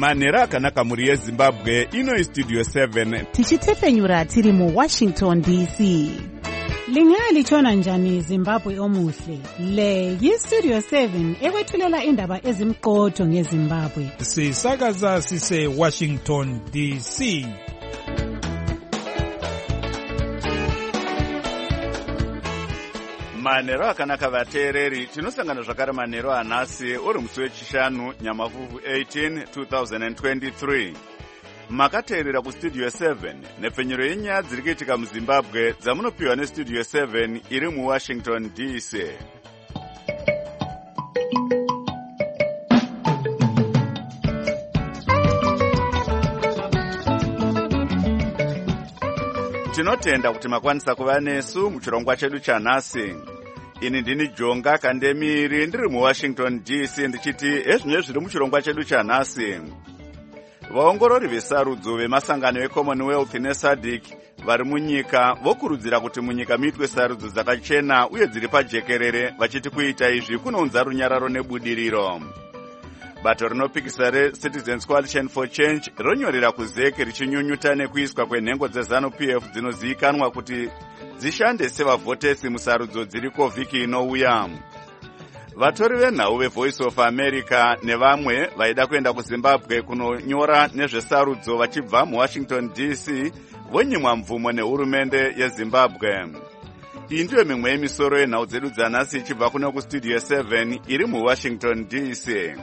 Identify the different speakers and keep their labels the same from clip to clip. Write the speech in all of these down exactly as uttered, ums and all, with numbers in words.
Speaker 1: manhero akanaka muri yezimbabwe. Ino studio seven
Speaker 2: tichitefenyura tiri mu Washington D C.
Speaker 3: Lingalitshona njani Zimbabwe omuhle? Le yi-Studio seven ekwethulela indaba ezimqotho ngeZimbabwe.
Speaker 4: Sisakaza sise Washington D C.
Speaker 1: manhero akanaka vateereri, tinosangana zvakare manhero anhasi uri musi wechishanu nyamavhuvhu eighteen two thousand twenty-three. Makateerera kustudio seven nepfenyuro yenyaya dziri kuitika muZimbabwe dzamunopiwa nestudio seven iri muWashington D C. Tinotenda kuti makwanisa kuva nesu muchirongwa chedu chanhasi. Ini ndini Jonga Kandemiri ndiri muWashington D C ndichiti ezvinwe zviri muchirongwa chedu chanhasi. Vaongorori vesarudzo vemasangano eCommonwealth neSADC vari munyika vokurudzira kuti munyika muitwe sarudzo dzakachena uye dziri pajekerere, vachiti kuita izvi kunounza runyararo nebudiriro. Bato rinopikisa reCitizens Coalition for Change ronyorera kuzeke richinyunyuta nekuiswa kwenhengo dzeZANU P F dzinozivikanwa kuti dzishande sevavhotesi musarudzo dziriko vhiki inouya. Vatori venhau veVoice of America nevamwe vaida kuenda kuZimbabwe kunonyora nezvesarudzo vachibva muWashington D C vonyimwa mvumo nehurumende yeZimbabwe. Iyi ndiyo mimwe yemisoro yenhau dzedu dzanhasi ichibva kuno kustudio seven iri muWashington D C.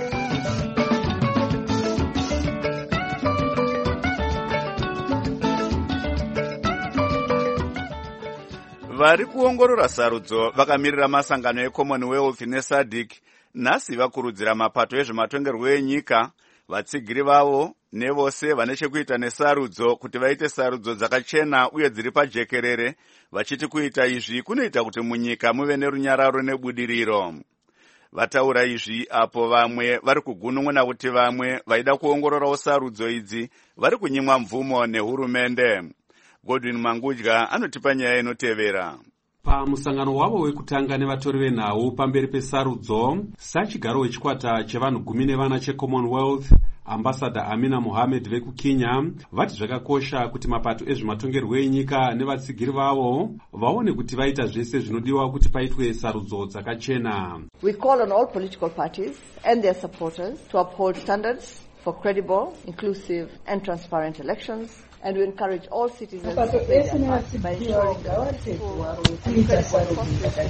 Speaker 1: Vari kuongorora sarudzo vakamirira masangano eCommonwealth neSADC nhasi vakurudzira mapato ezvematongerwo enyika, vatsigiri vavo nevose vane chekuita nesarudzo kuti vaite sarudzo dzakachena uye dziri pajekerere, vachiti kuita izvi kunoita kuti munyika muve nerunyararo nebudiriro. Vataura izvi apo vamwe vari kugunun'una kuti vamwe vaida kuongororawo sarudzo idzi vari kunyimwa mvumo nehurumende. Godwin Mangudya anotipa nyaya inotevera.
Speaker 5: Pamusangano wavo wekutanga nevatori venhau pamberi pesarudzo, sachigaro wechikwata chevanhu gumi nevana cheCommonwealth, Ambassador Amina Mohamed vekuKenya, vati zvakakosha kuti mapato ezvematongerwo enyika nevatsigiri vavo vaone kuti vaita zvese zvinodiwa kuti paitwe sarudzo dzakachena.
Speaker 6: We call on all political parties and their supporters to uphold standards for credible, inclusive and transparent elections, and we encourage all citizens to play their part by ensuring that peaceful and credible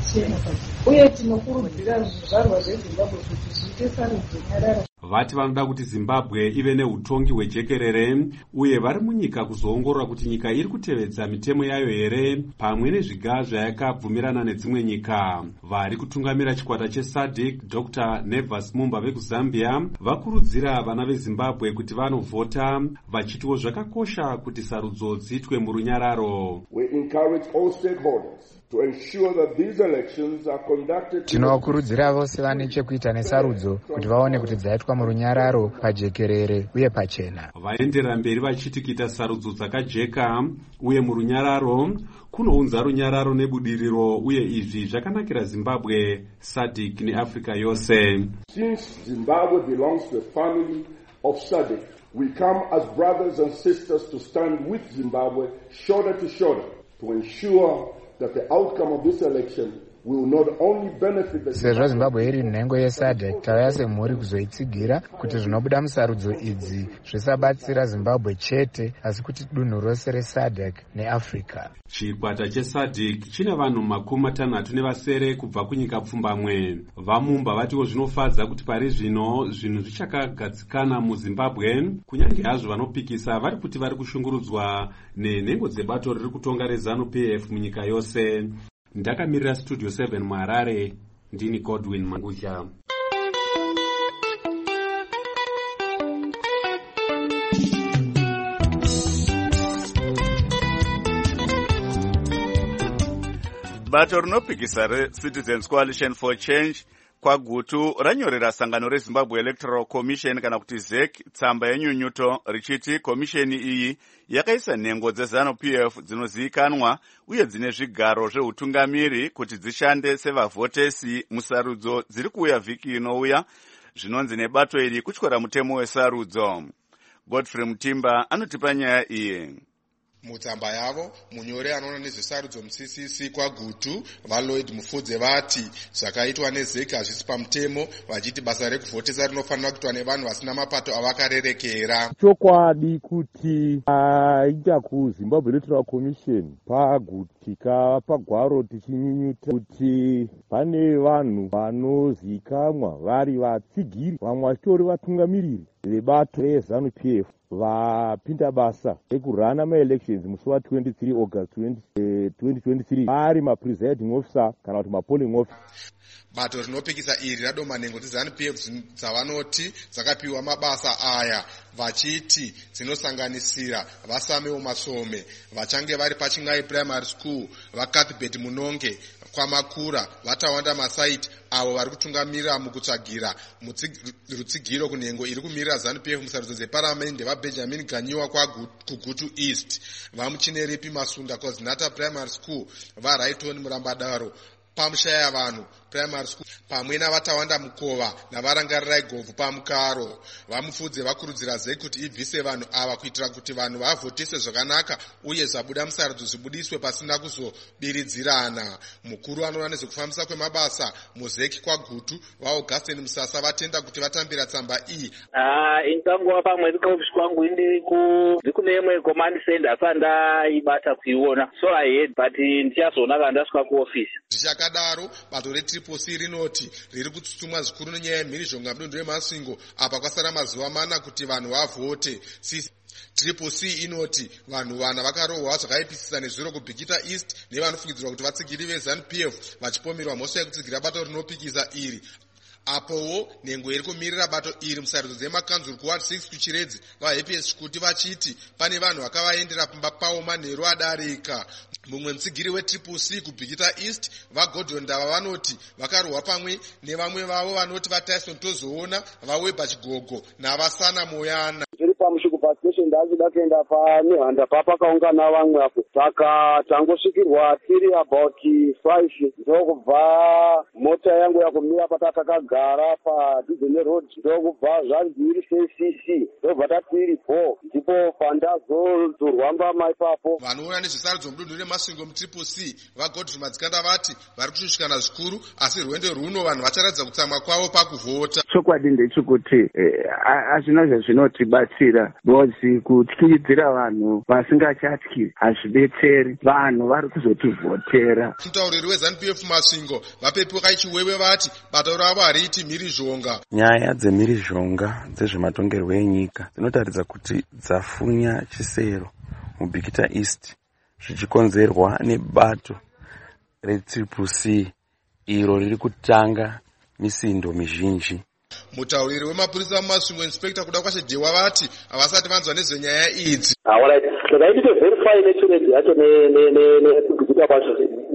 Speaker 6: process.
Speaker 5: Vati vanoda kuti Zimbabwe ive neutongi hwejekerere uye vari munyika kuzoongorora kuti nyika iri kutevedza mitemo yayo here pamwe nezviga zvayakabvumirana nedzimwe nyika. Vari kutungamira chikwata cheSADC Doctor Nevas Mumba vekuZambia vakurudzira vana veZimbabwe kuti vanovhota, vachitiwo zvakakosha kuti sarudzo dziitwe murunyararo.
Speaker 7: We encourage all stakeholders to ensure that these elections are conducted.
Speaker 8: Tinokurudzira vose vane chekuita nesarudzo kuti vaone kuti dzaitwa murunyararo, pajekerere uye pachena.
Speaker 5: Vaenderera mberi vachiti kuita sarudzo dzakajeka uye murunyararo kunounza runyararo nebudiriro, uye izvi zvakanakira Zimbabwe, SADC neAfrica yose.
Speaker 7: Since Zimbabwe belongs to a family of SADC, we come as brothers and sisters to stand with Zimbabwe shoulder to shoulder to ensure that the outcome of this election will not only benefit the
Speaker 8: Sezvo Zimbabwe iri nhengo yeSADC, tauya semhuri kuzoitsigira kuti zvinobuda musarudzo idzi zvisabatsira Zimbabwe chete asi kuti dunhu rose reSADC neAfrica.
Speaker 5: Chikwata cheSADC chine vanhu makumi matanhatu nevasere kubva kunyika pfumbamwe. Vamumba vatiwo zvinofadza kuti pari zvino zvinhu zvichakagadzikana muZimbabwe, kunyange hazvo vanopikisa vari kuti vari kushungurudzwa nenhengo dzebato riri kutonga reZANU P F munyika yose. Ndakamirira Studio seven muHarare, ndini Godwin Mangudya.
Speaker 1: Bato rinopikisa reCitizens Coalition for Change kwagutu ranyorera sangano reZimbabwe Electoral Commission kana kuti Z E C tsamba yenyunyuto richiti komisheni iyi yakaisa nhengo dzeZANU P F dzinozivikanwa uye dzine zvigaro zveutungamiri kuti dzishande sevavhotesi musarudzo dziri kuuya vhiki inouya, zvinonzi nebato iri kutyora mutemo wesarudzo. Godfrey Mutimba anotipa nyaya iyi.
Speaker 9: Mutsamba yavo munyori anoona nezvesarudzo muCCC kwaGutu vaLloyd Mufudze vati zvakaitwa nezeki hazvisi pamutemo, vachiti basa rekuvhotesa rinofanira kuitwa nevanhu vasina mapato avakarerekera.
Speaker 10: Chokwadi kuti aita kuZimbabwe Electoral Commission pagutika pagwaro tichinyinyuta kuti pane vanhu vanozikamwa vari vatsigiri, vamwe vachitori vatungamiriri vebato reZANU P F vapinda basa rekurana ma-elections musi wa-twenty-three August twenty twenty-three vari ma-presiding officer kana kuti ma-polling officer.
Speaker 9: Bato rinopikisa iri radoma nengo dzeZANU P F dzavanoti dzakapiwa mabasa aya, vachiti dzinosanganisira Vasamewo Masome vachange vari paChingai Primary School, vaCathbert Munonge kwaMakura, vaTawanda Masaiti avo vari kutungamirira mukutsvagira rutsigiro kunhengo iri kumirira ZANU P F musarudzo dzeparamende, vaBenjamin Ganyiwa kuGutu East, vaMuchineripi Masunda Kozinata Primary School, vaRaiton Murambadaro pamushaya vanhu Primary School, pamwe navatawanda Mukova navarangarirai Govhu paMukaro. Vamufudze vakurudzira zeki kuti ibvise vanhu ava kuitira kuti vanhu vavhotese zvakanaka uye zvabuda musarudzo zvibudiswe pasina kuzobiridzirana. Mukuru anoona nezvekufambisa kwemabasa muzeki kwaGutu vaAugustine Musasa vatenda kuti vatambira tsamba iyi.
Speaker 11: Ah, intango pamwe ndikaofisi kwangu indi kune imwe command center sandaibata kuiona, so I heard but ndichazoona kana ndasvika kuofisi.
Speaker 9: Zvichakadaro bato reTriple C rinoti riri kutsutsumwa zvikuru nenyaya yemhirizhonga mudunhu reMasingo apa kwasara mazuva mana kuti vanhu vavhote. Triple C inoti vanhu vana vakarohwa zvakaipisisa nezviro kuBhikita East nevanofungidzirwa kuti vatsigiri veZANU P F vachipomerwa mhosva yekutsigira bato rinopikisa iri. Apowo nhengo iri kumirira bato iri musarudzo dzemakanzuru kuward six kuChiredzi vaHappy Chikuti vachiti pane vanhu vakavaendera pamba pavo manheru adarika. Mumwe mutsigiri weTriple C kuBhikita East vaGordon Ndava vanoti vakarohwa pamwe nevamwe vavo vanoti vaTyson Tozoona, vaWeber Chigogo navaSana Moyana.
Speaker 12: Tiri pamushuku pastation ndachida kuenda paNehanda papakaungana vamwe apo, saka tangosvikirwa tiri about five ndokubva mota yangu yakumira patakagara paDizene Road, ndokubva zvanzi C C C ndobva tatiri four ndipo pandazozorwamba maipapo.
Speaker 9: Vanoona nezvesarudzo mudunhu reMasingo muTriple C vaGodfrey Madzikanda vati vari kushushikana zvikuru, asi rwendo rwuno vanhu vacharatidza kutsamwa kwavo pakuvhota.
Speaker 13: Chokwadi ndechekuti hazvina zvazvinotibatsira nozi kutyidzira vanhu vasingachatyi hazvidetseri, vanhu vari kuzotivhotera.
Speaker 9: Mutauriri weZANU P F Masingo vapepuka ichiwewe vati bato ravo hariiti mhirizhonga.
Speaker 14: Nyaya dzemhirizhonga dzezvematongerwo enyika dzinotaridza kuti dzafunya chisero muBhikita East zvichikonzerwa nebato reTriple C iro riri kutanga misindo mizhinji.
Speaker 9: Mutauriri wemapurisa muMasingo Inspector kuda kwashedewa vati havasati vanzwa nezvenyaya idzi.
Speaker 12: Alright, zvakaiti to verify nechiredi yacho nekubhikita kwacho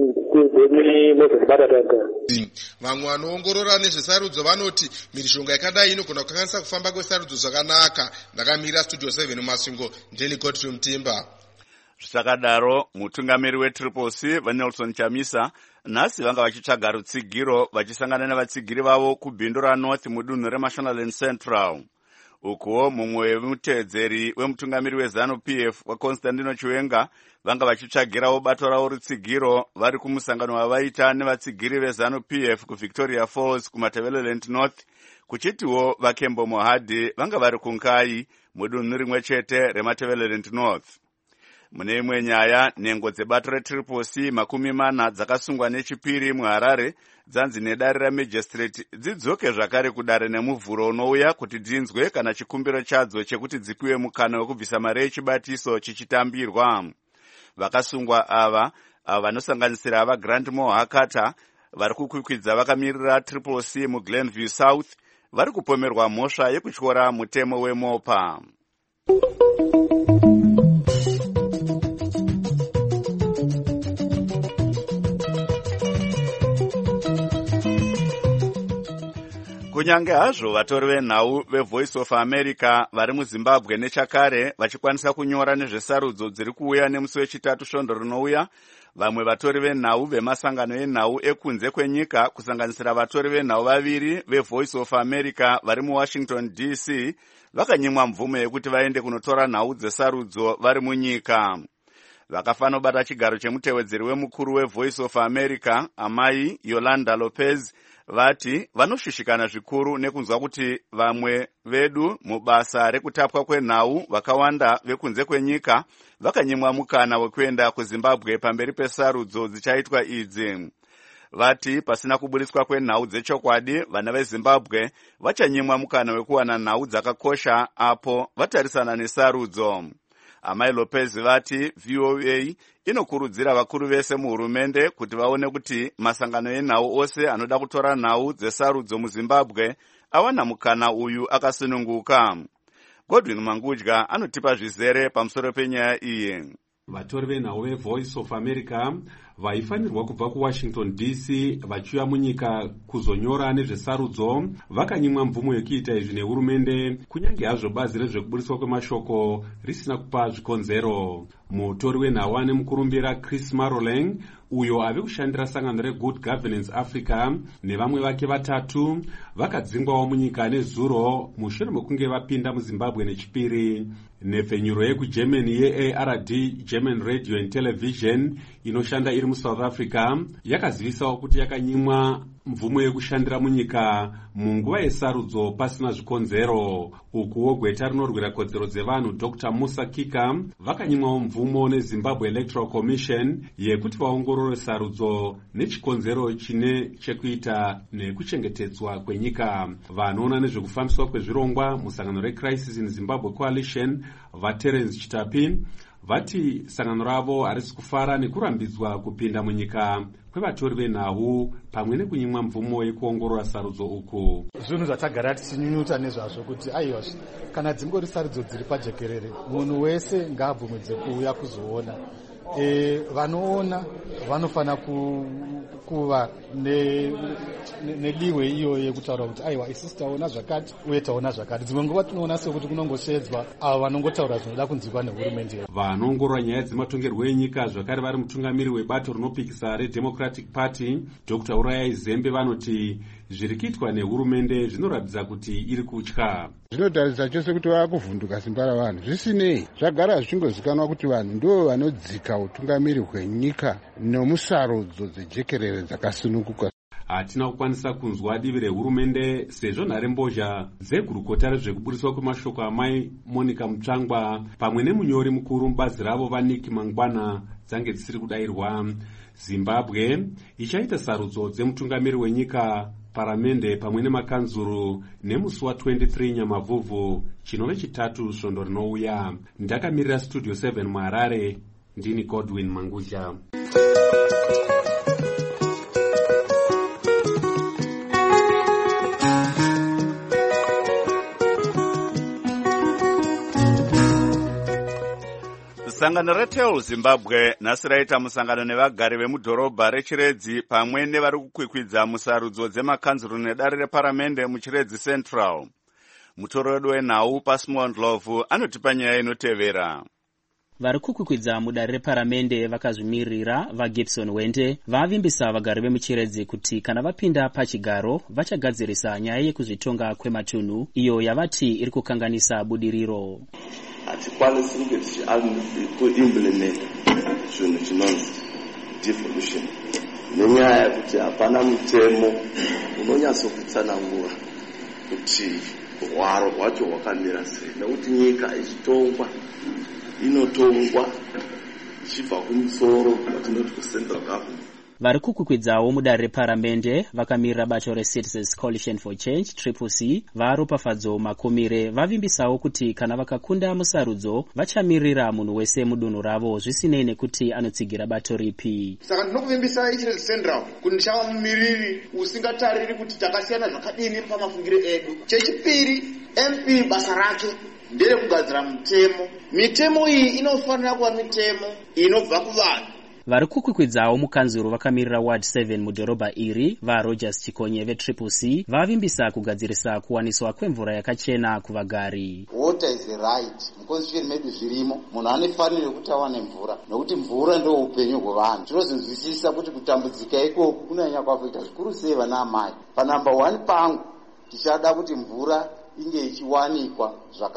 Speaker 9: vamwe vanoongorora nezvesarudzo vanoti mhirizhonga yakadai inogona kukanganisa kufamba kwesarudzo zvakanaka. Ndakamira Studio seven muMasingo, ndini Godfrey Mutimba.
Speaker 1: Zvisakadaro mutungamiri weTriple C vaNelson Chamisa nhasi vanga vachitsvaga rutsigiro vachisangana nevatsigiri vavo kubhindu raNorth mudunhu reMashonaland Central. Ukuwo mumwe wemutedzeri wemutungamiri weZANU P F waConstantino Chiwenga vanga vachitsvagirawo bato ravo rutsigiro vari kumusangano wavaita nevatsigiri veZANU P F kuVictoria Falls kuMatabeleland North, kuchitiwo vaKembo Mohadi vanga vari kuNkai mudunhu rimwe chete reMatabeleland North. Mune imwe nyaya, nhengo dzebato reTriple C makumi mana dzakasungwa nechipiri muHarare dzanzi nedare ramagistrate dzidzoke zvakare kudare nemuvhuro unouya kuti dzinzwe kana chikumbiro chadzo chekuti dzipiwe mukana wekubvisa mari yechibatiso chichitambirwa. Vakasungwa ava ava vanosanganisira ava Grant Mohakata vari kukwikwidza vakamirira Triple C muGlenview South vari kupomerwa mhosva yekutyora mutemo weMopa. kunyange hazvo vatori venhau vevoice of america vari muzimbabwe nechakare vachikwanisa kunyora nezvesarudzo dziri kuuya nemusi wechitatu svondo rinouya, vamwe vatori venhau vemasangano enhau ekunze kwenyika kusanganisira vatori venhau vaviri vevoice of america vari muwashington d c vakanyimwa mvumo yekuti vaende kunotora nhau dzesarudzo vari munyika. Vakafanobata chigaro chemutevedzeri wemukuru wevoice of america amai Yolanda Lopez vati vanoshushikana zvikuru nekunzwa kuti vamwe vedu mubasa rekutapwa kwenhau vakawanda vekunze kwenyika vakanyimwa mukana wekuenda kuZimbabwe pamberi pesarudzo dzichaitwa idzi. Vati pasina kuburiswa kwenhau dzechokwadi vana veZimbabwe vachanyimwa mukana wekuwana nhau dzakakosha apo vatarisana nesarudzo. Amai Lopez vati V O A inokurudzira vakuru vese muhurumende kuti vaone kuti masangano enhau ose anoda kutora nhau dzesarudzo muZimbabwe awana mukana uyu akasununguka. Godwin Mangudya anotipa zvizere pamusoro penyaya iyi.
Speaker 5: Vatori venhau vevoice of america vaifanirwa kubva kuwashington d c vachiuya munyika kuzonyora nezvesarudzo vakanyimwa mvumo yekuita izvi nehurumende, kunyange hazvo bazi rezvekuburiswa kwemashoko risina kupa zvikonzero. Mutori wenhau ane mukurumbira Chris Maroleng, uyo ave kushandira sangano reGood Governance Africa nevamwe vake vatatu, vakadzingwawo munyika nezuro mushure mekunge vapinda muZimbabwe nechipiri. Nhepfenyuro yekuGermany ye-A R D German Radio and Television inoshanda iri muSouth Africa yakazivisawo kuti yakanyimwa mvumo yekushandira munyika munguva yesarudzo pasina zvikonzero. Ukuwo gweta rinorwira kodzero dzevanhu Doctor Musa Kika vakanyimwawo mvumo neZimbabwe Electoral Commission yekuti vaongorore sarudzo nechikonzero chine chekuita nekuchengetedzwa kwenyika. Vanoona nezvekufambiswa kwezvirongwa musangano reCrisis in Zimbabwe Coalition vaTerence Chitapi vati sangano ravo harisi kufara nekurambidzwa kupinda munyika kwevatori venhau pamwe nekunyimwa mvumo yekuongorora sarudzo uku.
Speaker 15: Zvinhu zvatagara tichinyunyuta nezvazvo kuti aiwa kana dzingori sarudzo dziri pajekerere munhu wese ngaabvumidze kuuya kuzoona. E, vanoona vanofana ku, kuva nediwe ne, iyo yekutaura kuti aiwa isusu taona zvakati uye taona zvakati. Dzimwe nguva tinoona sekuti kunongoshedzwa avo vanongotaura zvinoda kunzwikwa nehurumende.
Speaker 5: Vanoongorora nyaya dzematongerwo enyika zvakare vari mutungamiri webato rinopikisa reDemocratic Party Doctor Urayai Zembe vanoti zviri kuitwa nehurumende zvinoratidza kuti iri kutya.
Speaker 16: Zvinotaridza chose kuti vakuvhunduka simba ravanhu. Zvisinei zvagara zvichingozikanwa kuti vanhu ndo vanodzika utungamiri hwenyika nomusarudzo dzejekerere dzakasununguka.
Speaker 5: Hatina kukwanisa kunzwa divi rehurumende sezvo nharembozha dzegurukota rezvekuburiswa kwemashoko amai Monica Mutsvangwa pamwe nemunyori mukuru mubazi ravo vaNick Mangwana dzange dzisiri kudayirwa. Zimbabwe ichaita sarudzo dzemutungamiri wenyika paramende pamwe nemakanzuru nemusi wa23 Nyamavhuvhu chinove chitatu svondo rinouya. Ndakamirira Studio seven muHarare, ndini Godwin Mangudya.
Speaker 1: Sangano reTel Zimbabwe nhasi raita musangano nevagari vemudhorobha reChiredzi pamwe nevari kukwikwidza musarudzo dzemakanzuru nedare reparamende muChiredzi Central. Mutori wedu wenhau Pasmond Love anotipa nyaya inotevera.
Speaker 17: Vari kukwikwidza mudare reparamende vakazvimirira vaGibson Wende vavimbisa vagari vemuChiredzi kuti kana vapinda pachigaro vachagadzirisa nyaya yekuzvitonga kwematunhu iyo yavati iri kukanganisa budiriro.
Speaker 18: Hatikwanisi kunge tichiimplementa zvinhu chinonzi devolution nenyaya yekuti hapana mutemo unonyatsokutsanangura kuti hwaro hwacho hwakamira sei, nekuti nyika ichitongwa inotongwa ichibva kumusoro watinoti kucentral government.
Speaker 17: Vari kukwikwidzawo mudare reparamende vakamirira bato reCitizens Coalition for Change Triple C varopafadzo makomire vavimbisawo kuti kana vakakunda musarudzo vachamirira munhu wese mudunhu ravo zvisinei nekuti anotsigira bato ripi.
Speaker 19: Saka ndinokuvimbisa iChiredzi Central kuti ndichava mumiriri usingatariri kuti takasiyana zvakadini pamafungiro edu. Chechipiri, M P basa rake ndere kugadzira mitemo. Mitemo iyi inofanira kuva mitemo inobva kuvanhu.
Speaker 17: vari kukwikwidzawo mukanzuro vakamirira ward seven mudhorobha iri vaRogers Chikonye vetriple C vavimbisa kugadzirisa kuwaniswa kwemvura yakachena kuvagari.
Speaker 20: Water is a right. Muconstitution medu zvirimo munhu anofanira kuti awane mvura nokuti mvura ndio upenyu hwevanhu. Tinozinzwisisa kuti kutambudzika ikoko kunonyanya kuafekta zvikuru sei vana amai. Pa number one pangu tichada kuti mvura inge ichiwanikwa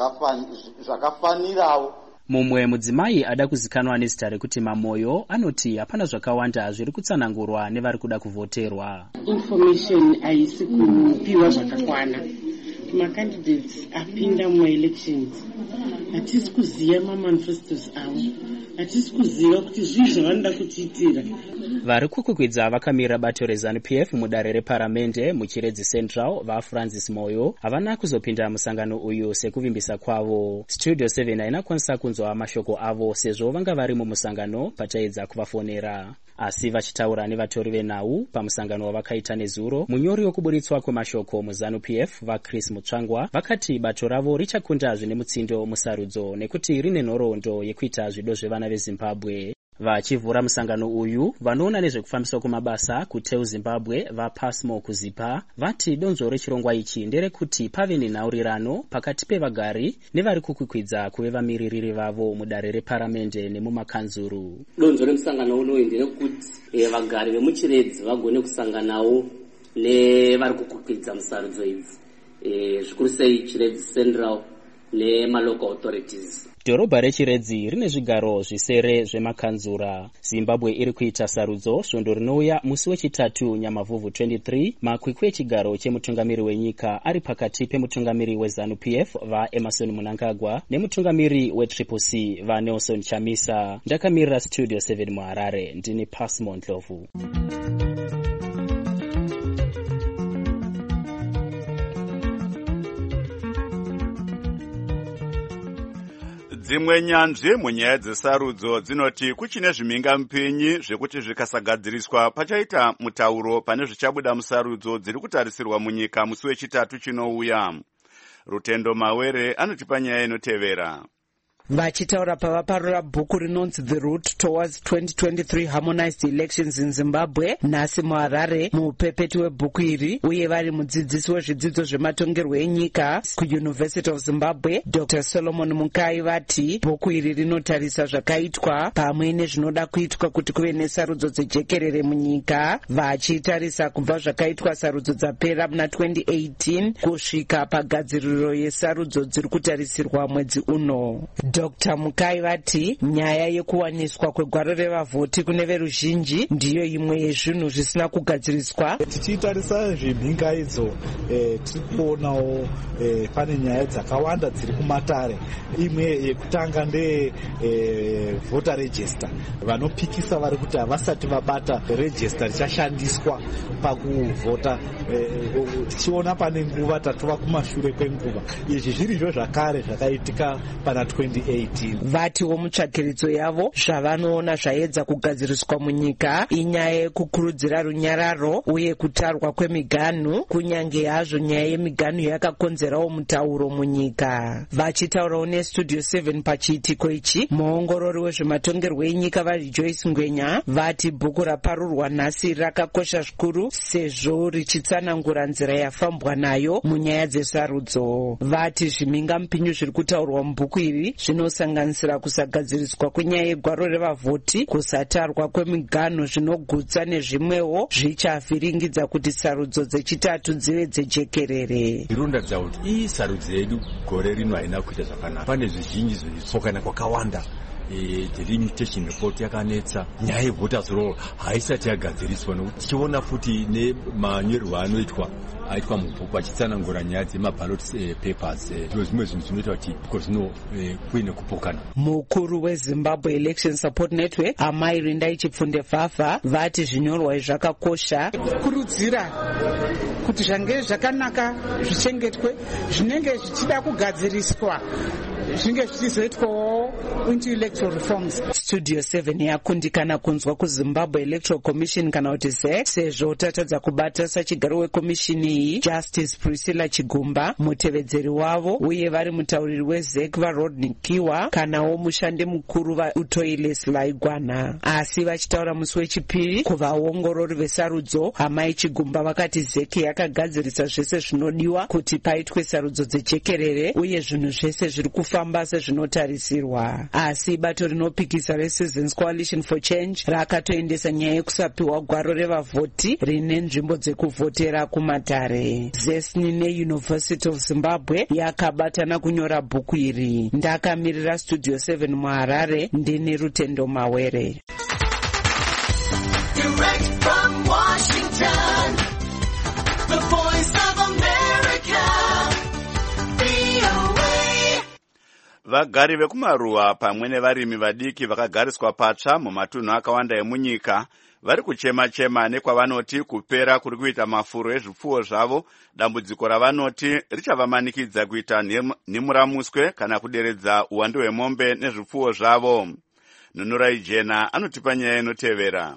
Speaker 20: zvakafanirawo.
Speaker 17: Mumwe mudzimai ada kuzikanwa nezita rekuti Mamoyo anoti hapana zvakawanda zviri kutsanangurwa nevari kuda kuvoterwa.
Speaker 21: Information haisi kupiwa zvakakwana. Macandidates apinda muelections hatisi kuziva mamanifestos avo, hatisi kuziva kuti zvii zvavanoda kutiitira.
Speaker 17: Vari kukwikwidza vakamira bato reZANU P F mudare reparamende muChiredzi Central vaFrancis Moyo havana kuzopinda musangano uyu sekuvimbisa kwavo. Studio seven hainakwanisa kunzwa mashoko avo sezvo vanga vari mumusangano pataedza kuvafonera. Asi vachitaura nevatori venhau pamusangano wavakaita nezuro, munyori wekuburitswa kwemashoko muZANU P F vaChris Mutsvangwa vakati bato ravo richakunda zvine mutsindo musarudzo nekuti rine nhoroondo yekuita zvido zvevana veZimbabwe. Vachivhura musangano uyu vanoona nezvekufambiswa kwemabasa kuTeu Zimbabwe vaPasmo kuzipa vati donzvo rechirongwa ichi nderekuti pave nenhaurirano pakati pevagari nevari kukwikwidza kuve vamiririri vavo mudare reparamende nemumakanzuru.
Speaker 22: Donzvo remusangano unoyu nderekuti e, vagari vemuChiredzi vagone kusanganawo nevari kukwikwidza musarudzo idzi e, zvikuru sei Chiredzi Central nemalocal authorities.
Speaker 17: Dhorobha reChiredzi rine zvigaro zvisere zvemakanzura. Zimbabwe iri kuita sarudzo svondo rinouya musi wechitatu Nyamavhuvhu twenty-three, makwikwi echigaro chemutungamiri wenyika ari pakati pemutungamiri weZANU P F vaEmerson Mnangagwa nemutungamiri weTriple C vaNelson Chamisa. Ndakamirira Studio seven muHarare, ndini Pasmo Ndlovu.
Speaker 1: Dzimwe nyanzvi munyaya dzesarudzo dzinoti kuchine zvimhingamupinyi zvekuti zvikasagadziriswa pachaita mutauro pane zvichabuda musarudzo dziri kutarisirwa munyika musi wechitatu chinouya. Rutendo Mawere anotipa nyaya inotevera.
Speaker 23: Vachitaura pavaparura bhuku rinonzi The Route Towards twenty twenty-three Harmonized Elections in Zimbabwe nhasi muHarare muupepeti webhuku iri uye vari mudzidzisi wezvidzidzo zvematongerwo enyika kuUniversity of Zimbabwe Doctor Solomon Mukai vati bhuku iri rinotarisa zvakaitwa pamwe nezvinoda kuitwa kuti kuve nesarudzo dzejekerere munyika vachitarisa kubva zvakaitwa sarudzo dzapera muna twenty eighteen kusvika pagadziriro yesarudzo dziri kutarisirwa mwedzi uno. Doctor Mukai vati nyaya yekuwaniswa kwegwaro revavhoti kune veruzhinji ndiyo imwe yezvinhu zvisina kugadziriswa.
Speaker 24: Tichitarisa zvimhingaidzo eh, tiri kuonawo eh, pane nyaya dzakawanda dziri kumatare. Imwe yekutanga ndeye eh, voter register. Vanopikisa vari kuti havasati vabata register richashandiswa pakuvhota. Eh, tichiona pane nguva tatova kumashure kwenguva. Izvi zvirizvo zvakare zvakaitika pana twenty eighteen.
Speaker 23: Vati womutsvagiridzo yavo zvavanoona zvaedza kugadziriswa munyika inyaya yekukurudzira runyararo uye kutarwa kwemiganhu kunyange hazvo nyaya yemiganhu yakakonzerawo mutauro munyika. Vachitaurawo neStudio seven pachiitiko ichi muongorori wezvematongerwo enyika vaJoyce Ngwenya vati bhuku raparurwa nhasi rakakosha zvikuru sezvo richitsanangura nzira yafambwa nayo munyaya dzesarudzo. Vati zvimhingamupinyu zviri kutaurwa mubhuku iri zvinosanganisira kusagadziriswa kwenyaya yegwaro revavhoti, kusatarwa kwemiganhu zvinogutsa nezvimwewo zvichavhiringidza kuti sarudzo dzechitatu dzive dzejekerere.
Speaker 25: Irondatidza kuti ii sarudzo yedu gore rino haina kuita zvakanaka. Pane zvizhinji zvitsokana kwakawanda. The limitation report yakanetsa nyaya yevoters roll haisati yagadziriswa nokuti tichiona futi nemanyorerwo anoitwa aitwa mubhuku achitsanangura nyaya dzemaballot papers zvimwe zvimwe zvinhu zvinoita kuti kozvino kuine kupokana.
Speaker 23: Mukuru weZimbabwe Election Support Network Amai Rindai Chipfunde Vhavha vati zvinyorwa zvakakosha
Speaker 26: kurudzira kuti zvange zvakanaka zvichengetwe zvinenge zvichida kugadziriswa zvinge zvichizoitwawo into electoral reforms.
Speaker 23: Studio seven yakundikana kunzwa kuZimbabwe Electoral Commission kana kuti Z E C sezvo tatadza kubata sachigaro wekomishini iyi Justice Priscilla Chigumba, mutevedzeri wavo uye vari mutauriri weZ E C vaRodney Kiwa kanawo mushandi mukuru vaUtoile Selaigwana. Asi vachitaura musi wechipiri kuvaongorori vesarudzo, amai Chigumba vakati Z E C yakagadzirisa zvese zvinodiwa kuti paitwe sarudzo dzejekerere uye zvinhu zvese zviri kufamba sezvinotarisirwa. Asi bato rinopikisa reCitizens Coalition for Change rakatoendesa nyaya yekusapiwa gwaro revavhoti rine nzvimbo dzekuvhotera kumatare. Zesni neUniversity of Zimbabwe yakabatana kunyora bhuku iri. Ndakamirira Studio seven muHarare, ndini Rutendo Mawere.
Speaker 2: Direct from Washington, the voice of America, V O A.
Speaker 1: Vagari vekumaruwa pamwe nevarimi vadiki vakagariswa patsva mumatunhu akawanda emunyika vari kuchema-chema nekwavanoti kupera kuri kuita mafuro ezvipfuwo zvavo, dambudziko ravanoti richavamanikidza kuita nhimuramuswe kana kuderedza uwandu hwemombe nezvipfuwo zvavo. Nunurai Jena anotipa nyaya inotevera.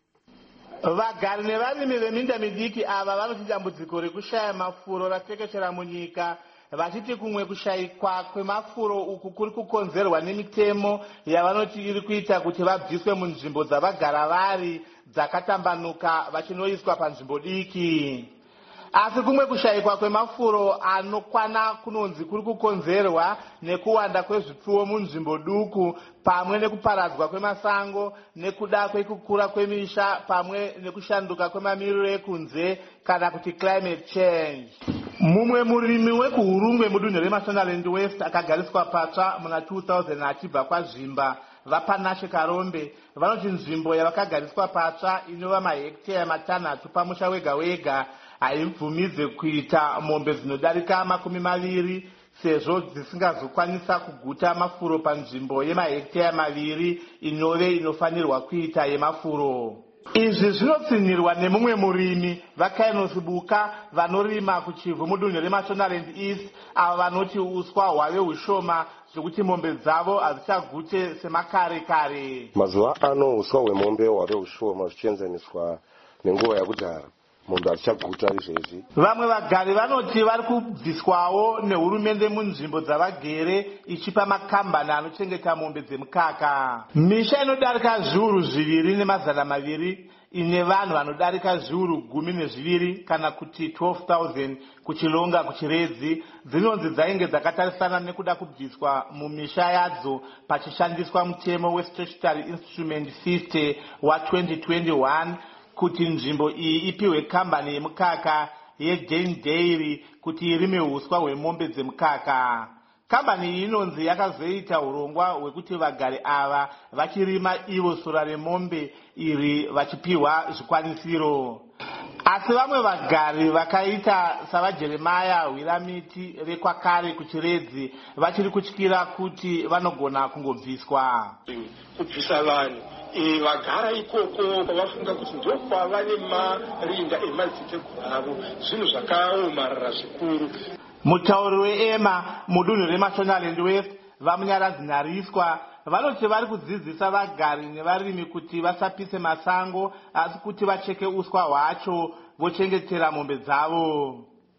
Speaker 3: Vagari nevarimi veminda midiki ava vanoti dambudziko rekushaya mafuro ratekeshera munyika, vachiti kumwe kushayikwa kwemafuro uku kuri kukonzerwa nemitemo yavanoti iri kuita kuti vabviswe munzvimbo dzavagara vari dzakatambanuka vachinoiswa panzvimbo diki. Asi kumwe kushayikwa kwemafuro anokwana kunonzi kuri kukonzerwa nekuwanda kwezvipfuwo munzvimbo duku pamwe nekuparadzwa kwemasango nekuda kwekukura kwemisha pamwe nekushanduka kwemamiriro ekunze kana kuti climate change. Mumwe murimi wekuhurungwe mudunhu reMashonaland West akagariswa patsva muna two thousand achibva kwaZvimba vaPanashe Karombe vanoti nzvimbo yavakagariswa patsva inova mahekiteya matanhatu pamusha wega wega haibvumidze kuita mombe dzinodarika makumi maviri sezvo dzisingazokwanisa kuguta mafuro panzvimbo yemahekiteya maviri inove inofanirwa kuita yemafuro. Izvi zvinotsinirwa nemumwe murimi vaKainos Buka vanorima kuchivhu mudunhu reMashonaland East avo vanoti uswa hwave hushoma zvekuti mombe dzavo hadzichagute semakare kare.
Speaker 4: Mazuva ano uswa hwemombe hwave hushoma zvichienzaniswa nenguva yakudhara. Mundu achaguta izvezvi.
Speaker 3: Vamwe vagari vanoti vari kubviswawo nehurumende munzvimbo dzavagere ichipa makambani anochengeta mombe dzemukaka. Misha inodarika zviuru zviviri nemazana maviri ine vanhu vanodarika zviuru gumi nezviviri kana kuti twelve thousand kuchilonga kuchiredzi dzinonzi dzainge dzakatarisana nekuda kubviswa mumisha yadzo pachishandiswa mutemo weStatutory Instrument fifty wa twenty twenty-one kuti nzvimbo iyi ipiwe kambani yemukaka yeJane Dairy kuti irime huswa hwemombe dzemukaka. Kambani iyi inonzi yakazoita urongwa hwekuti vagari ava vachirima ivo sora remombe iri vachipiwa zvikwanisiro. Asi vamwe vagari vakaita savaJeremaya Hwiramiti rekwakare kuchiredzi vachiri kutyira kuti vanogona kungobviswa.
Speaker 6: Kubvisa vanhu vagara ikoko kwavafunga kuti ndokwava nemarinda emadziteteguru avo, zvinhu zvakaomarara zvikuru.
Speaker 3: Mutauri weEma mudunhu reMashonaland West vamunyaradzi Nhariswa vanoti vari kudzidzisa vagari nevarimi kuti vasapise masango asi kuti vacheke uswa hwacho vochengetera mombe dzavo.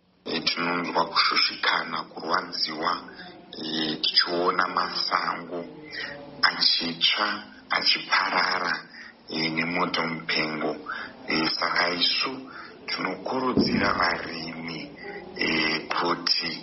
Speaker 7: Tinonzwa kushushikana kurwadziwa tichiona masango achitsva achiparara nemoto mupengo. Saka isu tinokurudzira varimi kuti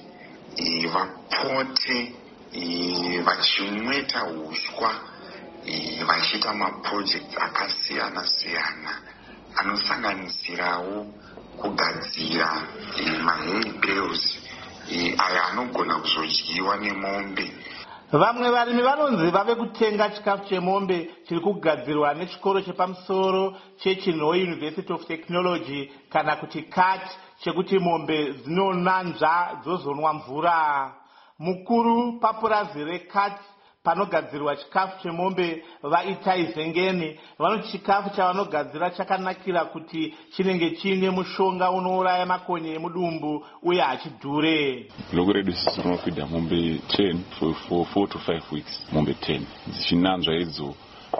Speaker 7: vapote vachimweta huswa vachiita maprojects akasiyana siyana anosanganisirawo kugadzira mahai bales aya anogona kuzodyiwa nemombe.
Speaker 3: Vamwe varimi vanonzi vave kutenga chikafu chemombe chiri kugadzirwa nechikoro chepamusoro cheChinhoe University of Technology kana kuti C A T chekuti mombe dzinonanzva dzozonwa mvura. Mukuru papurazi reC A T panogadzirwa chikafu chemombe vaItai Zengeni vanoti chikafu chavanogadzira chakanakira kuti chinenge chine mushonga unouraya makonye emudumbu uye hachidhure.
Speaker 8: Loko redu sisi rinofidha mombe ten for four to five weeks, mombe ten dzichinanzva idzo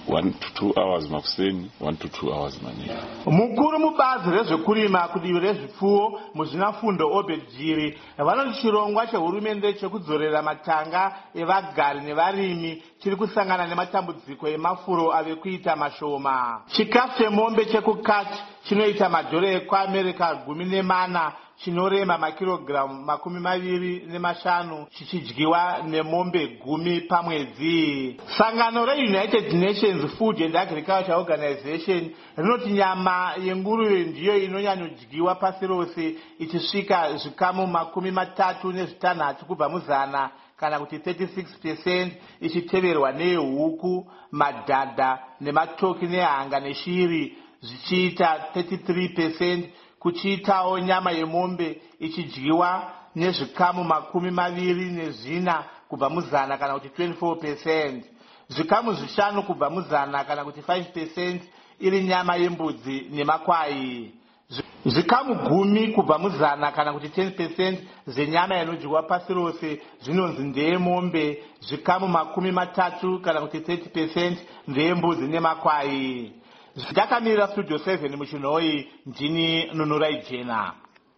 Speaker 8: one to two hours makuseni, one to two hours manyika.
Speaker 3: Mukuru mubazi rezvekurima kudivi rezvipfuwo muzvinafundo Obedjiri vanoti chirongwa chehurumende chekudzorera matanga evagari nevarimi chiri kusangana nematambudziko emafuro ave kuita mashoma. Chikafu chemombe chekukati chinoita madhora ekuAmerica gumi nemana chinorema makirogiramu makumi maviri nemashanu chichidyiwa nemombe gumi pamwedzi. Sangano reUnited Nations Food and Agriculture Organization rinoti nyama yenguruve ndiyo inonyanyodyiwa pasi rose ichisvika zvikamu makumi matatu nezvitanhatu kubva muzana kana kuti thirty-six percent ichiteverwa neyehuku, madhadha nematoki nehanga neshiri zvichiita thirty-three percent, kuchiitawo nyama yemombe ichidyiwa nezvikamu makumi maviri nezvina kubva muzana kana kuti twenty-four percent, zvikamu zvishanu kubva muzana kana kuti five percent iri nyama yembudzi nemakwai, zvikamu gumi kubva muzana kana kuti ten percent zenyama inodyiwa pasi rose zvinonzi ndeyemombe, zvikamu makumi matatu kana kuti thirty percent ndeyembudzi nemakwai. Ndakamirira studio seven muchinhoi, ndini Nunurai Jena.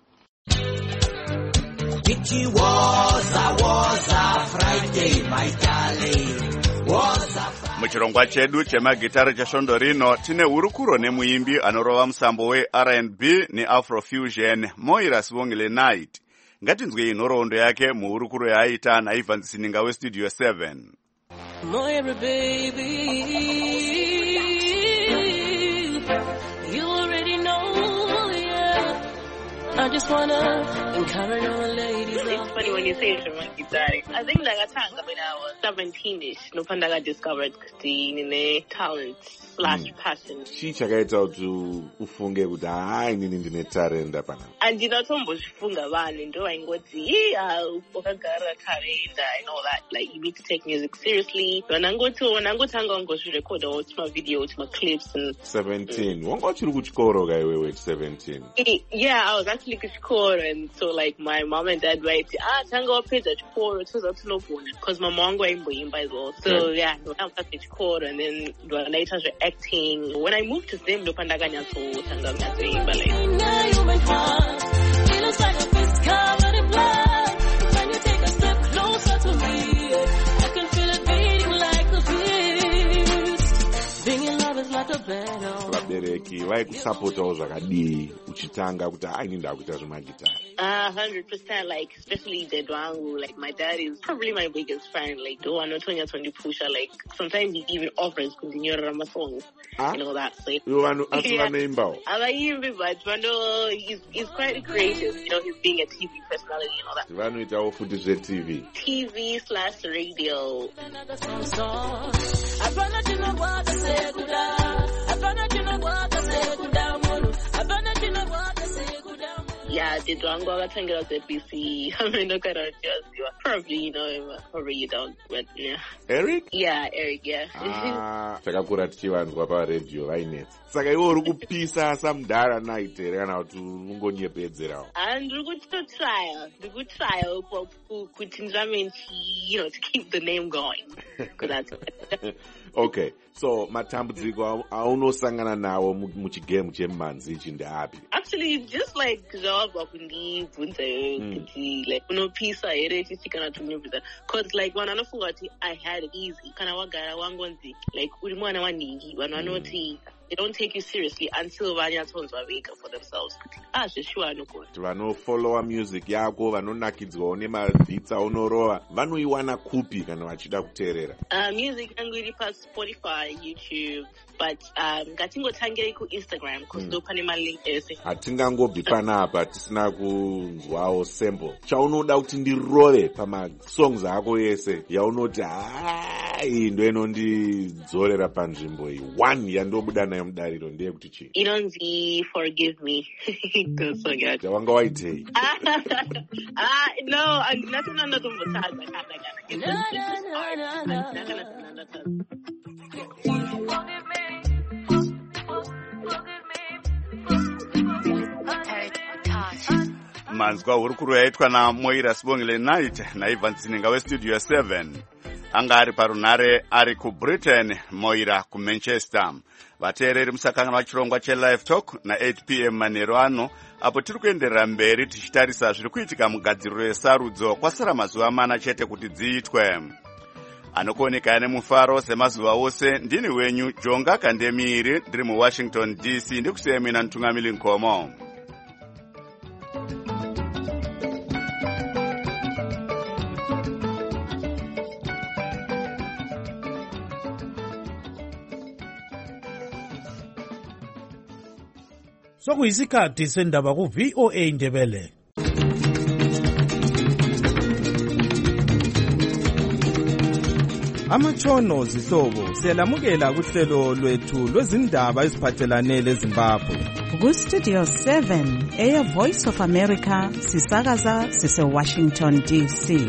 Speaker 2: It was a was a Friday, my darling. Was a
Speaker 1: Muchirongwa chedu chemagitari chesvondo rino tine hurukuro nemuimbi anorova musambo we R and B neAfrofusion Moira Sibongile Night. Ngatinzwe inhoroondo yake muhurukuro yaaita naIvan Sininga westudio seven.
Speaker 10: Moira baby, you already know, yeah. I just wanna encourage all the ladies.
Speaker 11: It's funny when you say Shemangitari. I think like a time when I was seventeen-ish, no panda discovered the talent slash passion.
Speaker 12: Chi chakaita kuti ufunge kuti hai nini ndine talent apana.
Speaker 11: Andinotombozvifunga vanhu ndo vaingoti wakagara talent and all that, like you need to take music seriously. Vanangoti vanangotanga ngozvirecorda kuti ma video to my clips and
Speaker 12: seventeen. Wanga uchiri kuchikoro kai wewe at seventeen?
Speaker 11: Yeah, I was actually kuchikoro, and so like my mom and dad were like, ah tanga wapedza chikoro toza tinogona, because mama wangu aimboimba as well. So yeah, I was at chikoro and then ndanaita acting. When I moved to Zim, ndo pandakanyatsootanga kunatsoimba like.
Speaker 10: It looks like a fist covered in blood. When you take a step closer to me, I can feel it beating like a fist. Being in love is like a battle.
Speaker 12: Vabereki vaikusapota zvakadii uchitanga kuti ai ndinda kuita zvemagitari?
Speaker 11: A hundred percent, like especially the Dwangu, like my dad is probably my biggest fan. Like do anotonya tondi pusha, like sometimes he even offers kundinyora my songs and all that. So
Speaker 12: you want to
Speaker 11: yeah.
Speaker 12: name bow?
Speaker 11: I like him, but Vando he's he's quite creative. You know, he's being a T V personality and all that.
Speaker 12: Vano ita futhi ze T V.
Speaker 11: T V slash radio. Yeah, the Dwango Tangira Z B C. I mean, look at our you probably you know him, probably you don't, but yeah.
Speaker 12: Eric?
Speaker 11: Yeah, Eric, yeah.
Speaker 12: Ah, takakura tichivanzwa pa radio vainetsa. Saka iwe uri kupisa samudhara night here kana kuti ungonyepedzerawo?
Speaker 11: And ndiri kutotry, ndiri kutry kuti ndivamenchi, you know, to keep the name going.
Speaker 12: Okay, so matambudziko aunosangana nawo muchigame chemanzi ichi ndeapi?
Speaker 11: Actually, just like zvawabva kundibvunza kuti like unopisa here chichi kana tunyumbisa, because like vanhu vanofunga kuti I had it easy kana wagara wangonzi like uri mwana wanhingi, vanhu vanoti they don't take you seriously until vanyatsonzwa vega for themselves. Ah, zveshuwa anogona.
Speaker 12: Vanofollowa music yako, vanonakidzwawo nemavhitsa unorova, vanoiwana kupi kana vachida kuteerera?
Speaker 11: Uh, music yangu iri pa Spotify, YouTube, but um, ngatingotangire ku Instagram because ndo pane malink ese.
Speaker 12: Hatingangobvi panapa tisina kunzwawo sample. Chaunoda kuti ndirove pama songs ako ese yaunoti hai ndo inondidzorera panzvimbo iyi. One yandobuda nayo mudariro ndeye kuti chi?
Speaker 11: Inonzi Forgive Me. Song yacho.
Speaker 12: Wanga waitei?
Speaker 11: Ah, no, nothing anotombotadza kana kana.
Speaker 1: Manzwa hurukuro yaitwa na Moira Sibongile Night naIvan Sininga westudio seven. anga ari parunhare ari kubritain, Moira kumanchester. Vateereri musakangana vachirongwa chelive talk na eight p m manheru ano, apo tiri kuenderera mberi tichitarisa zviri kuitika mugadziriro yesarudzo kwasara mazuva mana chete kuti dziitwe. Anokuoneka ane mufaro semazuva ose, ndini wenyu Jonga Kandemiri, ndiri muWashington D C, ndikusiya mina Ntungamili Nkomo.
Speaker 5: Sokuyisikhathi sendaba ku V O A Ndebele.
Speaker 9: Amatshono zihlobo siyalamukela kuhlelo lwethu lwezindaba eziphathelane leZimbabwe.
Speaker 13: Ku Studio seven, Air Voice of America, sisakaza sise Washington D C.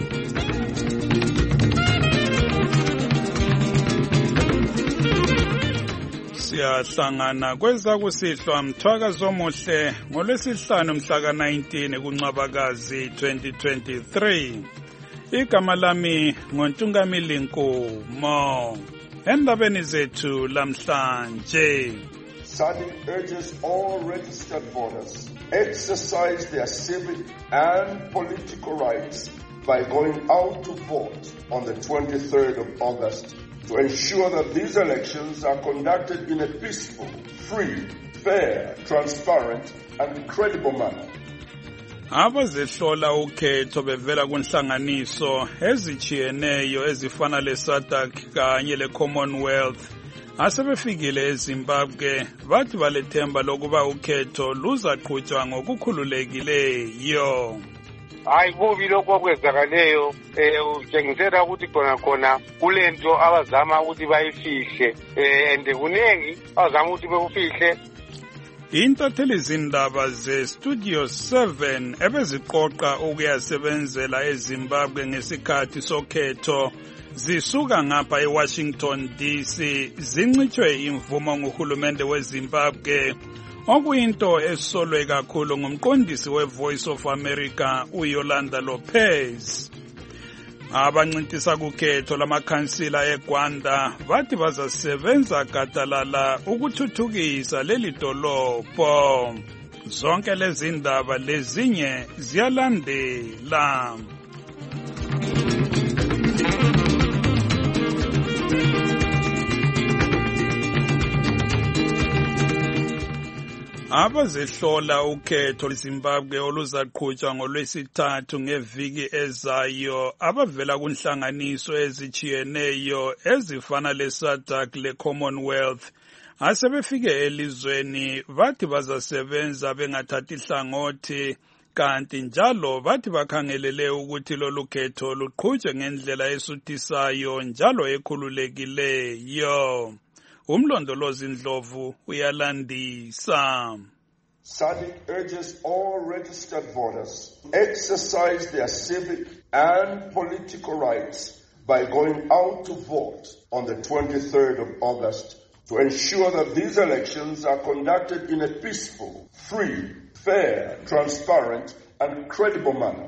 Speaker 14: Siyahlangana kweza kusihlwa mthwakazo omuhle ngolwesihlanu mhla ka nineteen kuNcwabakazi twenty twenty-three. Igama lami ngoNtungamili Nkomo. Endabeni zethu lamhlanje.
Speaker 15: SADC urges all registered voters exercise their civic and political rights by going out to vote on the twenty-third of August to ensure that these elections are conducted in a peaceful, free, fair, transparent, and credible manner.
Speaker 14: Abazihlola ukhetho bevela kunhlanganiso ezichiyeneyo ezifana leSADC kanye leCommonwealth asebefikile eZimbabwe bathi balethemba lokuba ukhetho luzaqhutshwa ngokukhululekileyo.
Speaker 6: Hayi kubi lokho kwenzakaleyo eh utshengisela ukuthi khona khona kulento abazama ukuthi bayifihle eh ende kunengi abazama ukuthi bekufihle.
Speaker 14: Intatheli zindaba ze Studio seven ebeziqoqa ukuyasebenzela eZimbabwe ngesikhathi sokhetho zisuka ngapha eWashington D C zincitshwe imvumo nguhulumende weZimbabwe, okuyinto esolwe kakhulu ngumqondisi weVoice of America uYolanda Lopez. Abancintisa kukhetho lamakhansila eGwanda bathi bazasebenza gadalala ukuthuthukisa leli dolobho. Zonke lezi ndaba lezinye ziyalandela. Abazihlola ukhetho eZimbabwe oluzaqhutshwa ngolwesithathu ngeviki ezayo abavela kunhlanganiso ezichiyeneyo ezifana leSADC leCommonwealth asebefike elizweni bathi bazasebenza bengathathi hlangothi, kanti njalo bathi bakhangelele ukuthi lolu khetho luqhutshwe ngendlela esuthisayo njalo ekhululekileyo. Umlondolozi Ndlovu uyalandisa.
Speaker 15: SADC urges all registered voters exercise their civic and political rights by going out to vote on the twenty-third of August to ensure that these elections are conducted in a peaceful, free, fair, transparent, and credible manner.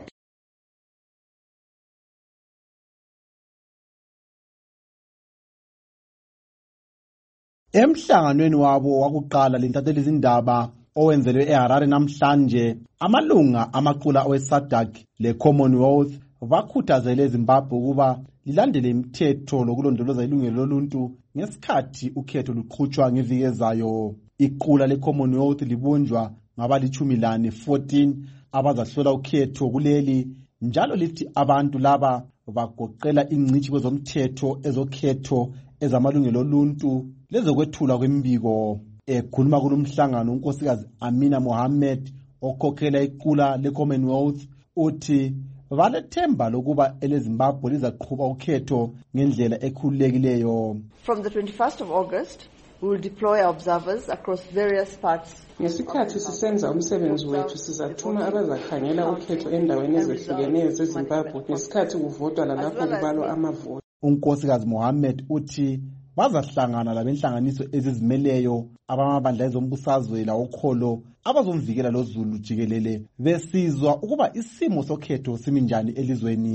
Speaker 16: Emhlanganweni wabo wakuqala lentatheli izindaba owenzelwe eHarare namhlanje, amalunga amaqula weSADC leCommonwealth bakhuthazele eZimbabwe ukuba lilandele imithetho lokulondoloza ilungelo loluntu ngesikhathi ukhetho luqhutshwa ngeviki ezayo. Iqula leCommonwealth libunjwa ngabalitshumi lane fourteen abazahlola ukhetho kuleli, njalo lithi abantu laba bagoqela ingcitshi kwezomthetho ezokhetho ezamalungelo oluntu lezokwethula kwembiko. Ekhuluma kulomhlangano unkosikazi Amina Mohammed okhokhela iqula leCommonwealth uthi balethemba lokuba eleZimbabwe lizaqhuba ukhetho ngendlela ekhululekileyo.
Speaker 27: From the twenty-first of August, we will deploy our observers across various parts.
Speaker 21: Ngesikhathi sisenza umsebenzi wethu sizathuma abazakhangela ukhetho endaweni ezehlukeneyo zeZimbabwe ngesikhathi kuvotwa lalapho kubalwa amavoti.
Speaker 16: Unkosikazi Mohammed uthi bazahlangana labenhlanganiso ezizimeleyo abamabandla ezombusazwe la ukholo abazomvikela loZulu jikelele besizwa ukuba isimo sokhetho siminjani elizweni.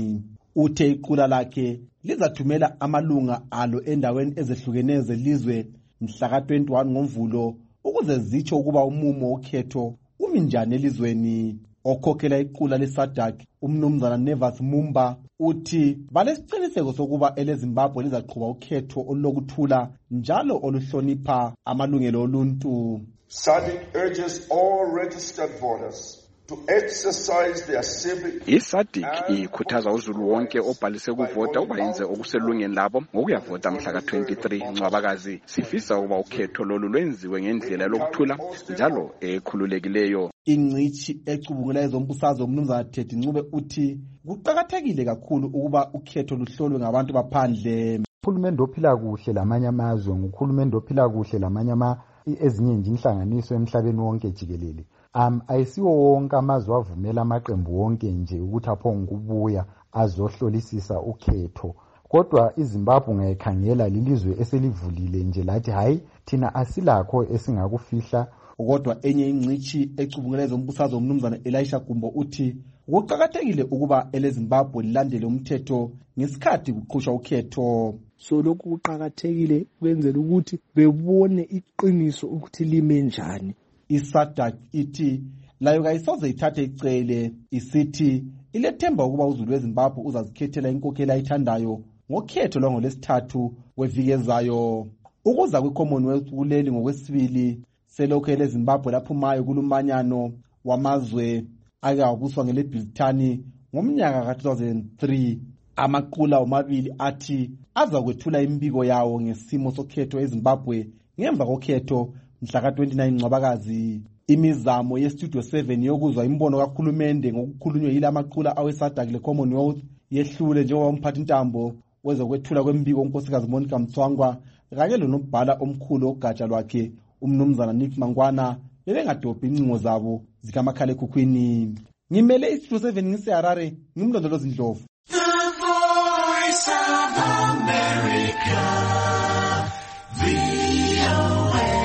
Speaker 16: Uthe iqula lakhe lizathumela amalunga alo endaweni ezehlukeneyo zelizwe mhla ka twenty-one ngoMvulo ukuze zitsho ukuba umumo wokhetho umi njani elizweni. Okhokhela iqula leSADC umnumzana Nevas Mumba uthi balesiqiniseko sokuba eleZimbabwe lizaqhuba ukhetho olulokuthula njalo oluhlonipha amalungelo oluntu.
Speaker 15: SADC urges all registered voters to exercise their civic.
Speaker 17: I-SADC ikhuthaza uzulu wonke obhalise ukuvota ukuba yenze okuselungeni labo ngokuyavota mhla ka twenty-three Ncwabakazi. Sifisa ukuba ukhetho lolu lwenziwe ngendlela lokuthula njalo ekhululekileyo.
Speaker 16: Ingcithi ecubungula ezombusazwe umnumzana Teddy Ncube uthi kuqakathekile kakhulu ukuba ukhetho luhlolwe ngabantu baphandle.
Speaker 18: Uhulumende ophila kuhle lamanye amazwe nguhulumende ophila kuhle lamanye ama ezinye nje inhlanganiso emhlabeni wonke jikelele. Um ayisiwo wonke amazwe avumela amaqembu wonke nje ukuthi aphonge kubuya azohlolisisa ukhetho. Kodwa iZimbabwe ngayikhangela lilizwe eselivulile nje lathi hayi thina asilakho esingakufihla.
Speaker 16: Kodwa enye ingcithi ecubungela ezombusazwe umnumzana Elisha Gumbo uthi kuqakathekile ukuba eleZimbabwe lilandele umthetho ngesikhathi kuqhutshwa ukhetho.
Speaker 19: So lokhu kuqakathekile kwenzela ukuthi bebone iqiniso ukuthi lime njani.
Speaker 16: ISADC ithi layo kayisoze ithathe icele, isithi ilethemba ukuba uzulu weZimbabwe uzazikhethela inkokheli ayithandayo ngokhetho lwangolesithathu weviki ezayo. Ukuza kwi-Commonwealth kuleli ngokwesibili selokhu eleZimbabwe laphumayo kulumanyano wamazwe ake wabuswa ngeleBrithani ngomnyaka ka two thousand three. Amaqula omabili athi azakwethula imbiko yawo ngesimo sokhetho eZimbabwe ngemva kokhetho mhla ka twenty-nine Ncwabakazi. Imizamo yeStudio seven yokuzwa imbono kaHulumende ngokukhulunywe yila maqula aweSADC leCommonwealth yehlule njengoba umphathi intambo wezokwethula kwembiko unkosikazi Monica Mtswangwa kanye lonobhala omkhulu ogatsha lwakhe umnumzana Nick Mangwana bebengadobhi incingo zabo zikamakhala ekhukhwini. Ngimele iStudio seven ngiseHarare ngimlondolozi Ndlovu.
Speaker 2: The Voice of America, V O A.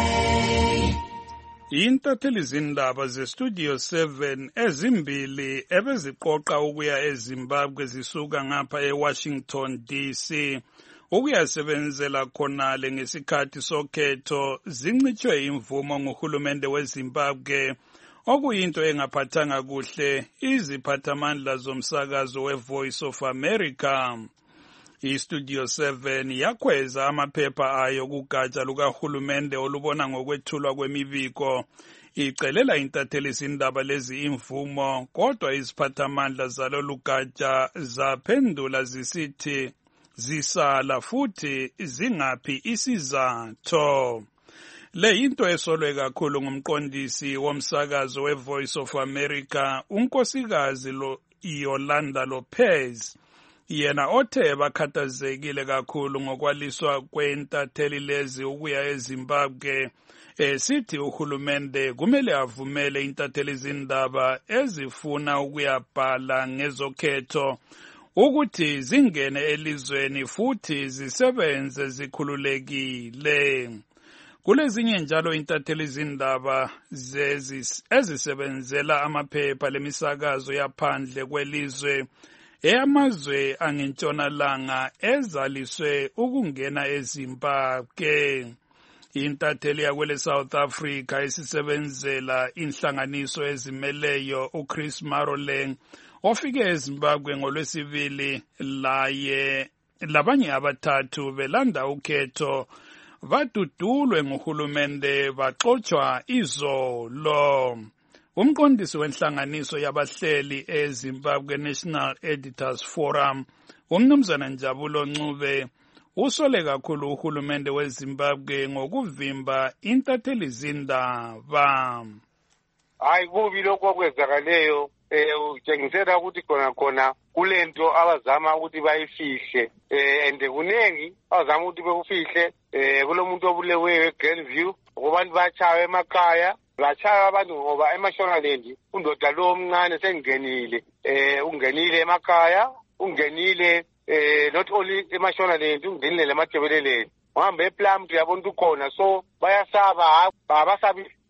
Speaker 14: Intatheli zindaba zeStudio seven ezimbili ebeziqoqa ukuya eZimbabwe zisuka ngapha eWashington D C ukuyasebenzela khonale ngesikhathi sokhetho zincitshwe imvumo nguhulumende weZimbabwe okuyinto engaphathanga kuhle iziphathamandla zomsakazo weVoice of America. IStudio seven yakhweza amaphepha ayo kugatsha lukahulumende olubona ngokwethulwa kwemibiko icelela intatheli zindaba lezi imvumo, kodwa iziphathamandla zalolu gatsha zaphendula zisithi zisala futhi zingaphi isizatho. Le into esolwe kakhulu ngumqondisi womsakazo weVoice of America unkosikazi lo Yolanda Lopez, yena othe bakhathazekile kakhulu ngokwaliswa kwentatheli lezi ukuya eZimbabwe. Esithi uhulumende kumele avumele intatheli zindaba ezifuna ukuyabhala ngezokhetho ukuthi zingene elizweni futhi zisebenze zikhululekile. Kulezinye njalo intatheli zindaba ezisebenzela amaphepha lemisakazo yaphandle kwelizwe eyamazwe angentshonalanga ezaliswe ukungena eZimbabwe. Intatheli yakwele South Africa esisebenzela inhlanganiso ezimeleyo uChris Maroleng ofike eZimbabwe ngolwesibili laye labanye abathathu belanda ukhetho badudulwe nguhulumende baxotshwa izolo. Umqondisi wenhlanganiso yabahleli eZimbabwe National Editors Forum umnumzana Njabulo Ncube usole kakhulu uhulumende weZimbabwe ngokuvimba intatheli zindaba.
Speaker 6: Hayi kubi lokho okwenzakaleyo eh utshengisela ukuthi khona khona kulento abazama ukuthi bayifihle eh ende kunengi abazama ukuthi bekufihle eh kulomuntu obuleweyo eGrandview ngobantu bachawe emakhaya bachawe abantu ngoba eMashonaland undoda lo omncane sengenile eh ungenile emakhaya ungenile eh not only eMashonaland ungenile emathebeleleni uhambe ePlum yabona ukhona so bayasaba abasabi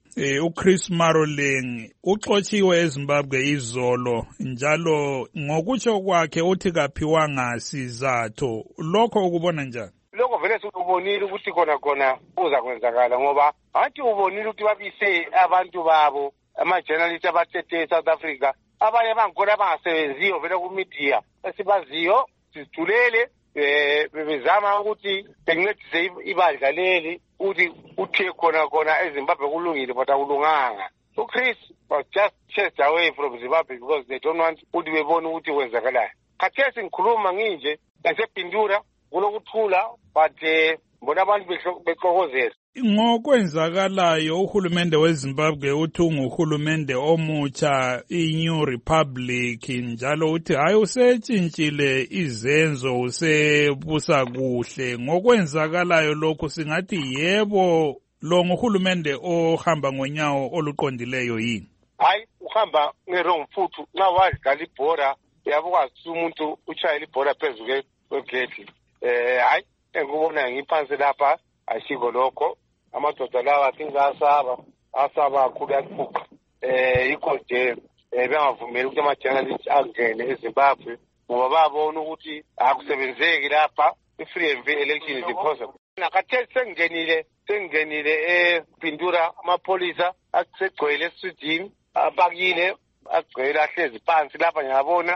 Speaker 14: eh uChris Maroling uxotshiwe eZimbabwe izolo njalo ngokutsho kwakhe uthi kaphiwanga sizathu lokho ukubona njani?
Speaker 6: Lokho vele sikubonile ukuthi khona khona kuza kwenzakala ngoba athi ubonile ukuthi babise abantu babo ama-journalist abathethe eSouth Africa abanye bangkhona abangasebenziyo vele ku-media esibaziyo sizithulele um bebezama ukuthi bencedise ibandla leli ukuthi uthe khona khona eZimbabwe kulungile but akulunganga. So Chris was just chased away from Zimbabwe because they don't want ukuthi bebone ukuthi kwenzakalayo. Khathesi ngikhuluma nginje ngasepindura kulokuthula but um mbona abantu bexokozela.
Speaker 14: Ngokwenzakalayo uhulumende weZimbabwe uthi unguhulumende omutsha i-New Republic njalo uthi hayi usetshintshile izenzo usebusa kuhle. Ngokwenzakalayo lokho singathi yebo lo nguhulumende ohamba ngonyawo oluqondileyo yini?
Speaker 6: Hayi uhamba nge-wrong foot nxa wadlala ibhora uyabukwazi umuntu utshayela ibhora phezu kwegedi. Eh hayi engikubona ngiphansi lapha ayisiko lokho amadoda lawa athi asaba asaba kakhulu yakuphuqa eh yikho nje bengavumeli ukuthi ama-journalist angene eZimbabwe ngoba babona ukuthi akusebenzeki lapha i-free and fair election is impossible. Nakathesi sengingenile sengingenile ePindura amapolisa asegcwele esitrini abakile agcwele ahlezi phansi lapha ngiyabona.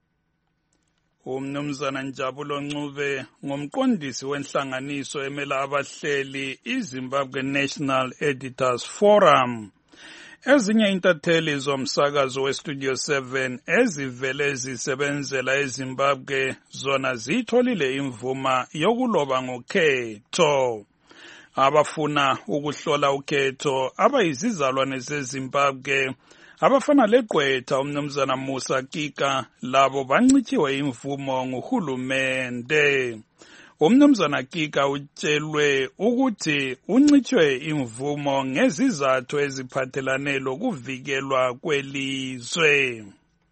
Speaker 14: Umnumzana Njabulo Ncube ngomqondisi wenhlanganiso emela abahleli iZimbabwe National Editors Forum. Ezinye intatheli zomsakazo weStudio seven ezivele zisebenzela eZimbabwe zona zitholile imvuma yokuloba ngokhetho. Abafuna ukuhlola ukhetho abayizizalwane zeZimbabwe abafana leGqwetha umnumzana Musa Kika labo bancitshiwe imvumo nguhulumende. Umnumzana Kika utshelwe ukuthi uncitshwe imvumo ngezizathu eziphathelane lokuvikelwa kwelizwe.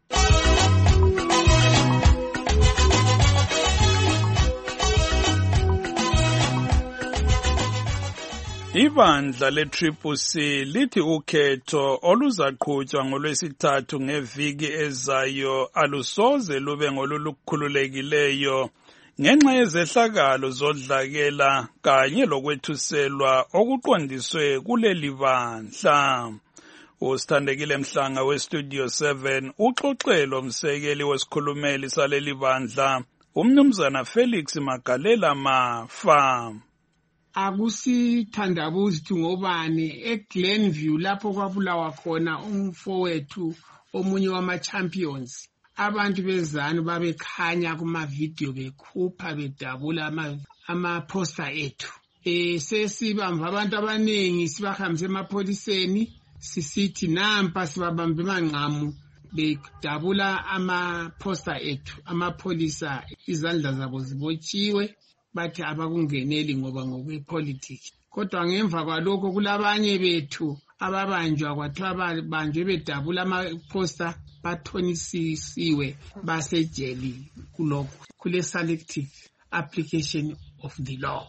Speaker 14: Ibandla le-Triple C lithi ukhetho oluzaqhutshwa ngolwesithathu ngeviki ezayo alusoze lube ngolulukhululekileyo ngenxa yezehlakalo zodlakela kanye lokwethuselwa okuqondiswe kuleli bandla. Usithandekile Mhlanga weStudio seven uxoxele umsekeli wesikhulumeli saleli bandla umnumzana Felix Magalela Mafa.
Speaker 4: Akusithandabuzi ukuthi ngobani eGlenview lapho kwabulawa khona umfowethu omunye wama-champions abantu bezanu babekhanya kuma-video bekhupha bedabula ama-poster ethu. Eh sesibamba abantu abaningi sibahambise emapholiseni sisithi nampa sibabambe manqamu bedabula ama-poster ethu. Amapholisa izandla zabo zibotshiwe bathi abakungeneli ngoba ngokwepolitiki. Kodwa ngemva kwalokho kulabanye bethu ababanjwa kwathiwa babanjwe bedabula ama-poster bathonisisiwe basejeli kulokho kule selective application of the law.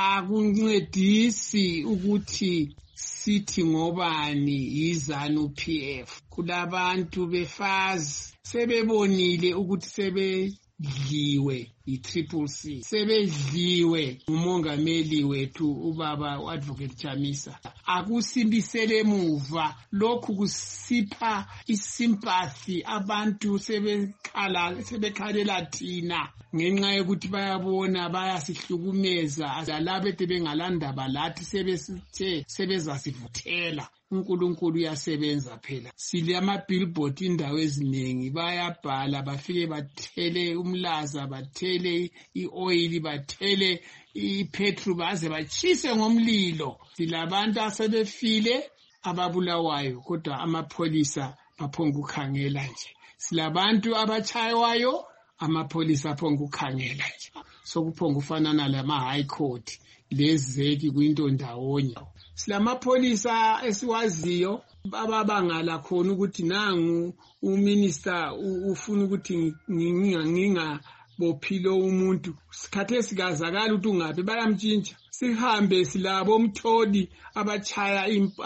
Speaker 4: Akuncedisi ukuthi sithi ngobani yizanu P F. Kulabantu befazi sebebonile ukuthi sebe dliwe i-Triple C sebedliwe umongameli wethu ubaba uAdvocate Chamisa. Akusimbisele emuva lokhu kusipha isympathy abantu sebekhala sebekhalela thina ngenxa yokuthi bayabona bayasihlukumeza labo ete bengalandaba lathi sebesithe sebezasivuthela. uNkulunkulu uyasebenza phela. Sile ama-billboard indawo eziningi bayabhala bafike bathele umlaza bathele i-oil bathele ipetrol baze bachise ngomlilo. Silabantu asebefile ababulawayo kodwa amapholisa baphonga ukukhangela nje. Silabantu abachayiwayo amapholisa aphonga ukukhangela nje. Sokuphonga ufanana lama high court lezeki kwinto ndawonye. Silamapholisa esiwaziyo ababangala khona ukuthi nangu uminister ufuna ukuthi nginga nginga bophilo umuntu sikhathe sikazakala ukuthi ungabe bayamtshintsha sihambe silabo umtholi abachaya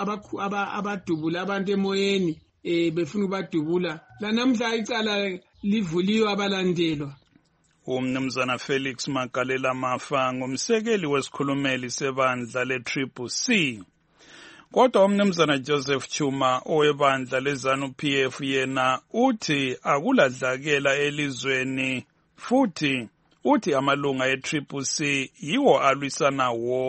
Speaker 4: abadubula abantu emoyeni eh befuna ubadubula la namhla icala livuliwe abalandelwa.
Speaker 14: Umnumzana Felix Makalela Mafa ngumsekeli wesikhulumeli sebandla le-Triple C. Kodwa umnumzana Joseph Chuma owebandla le-ZANU P F yena uthi akuladlakela elizweni futhi uthi amalunga e-Triple C yiwo alwisana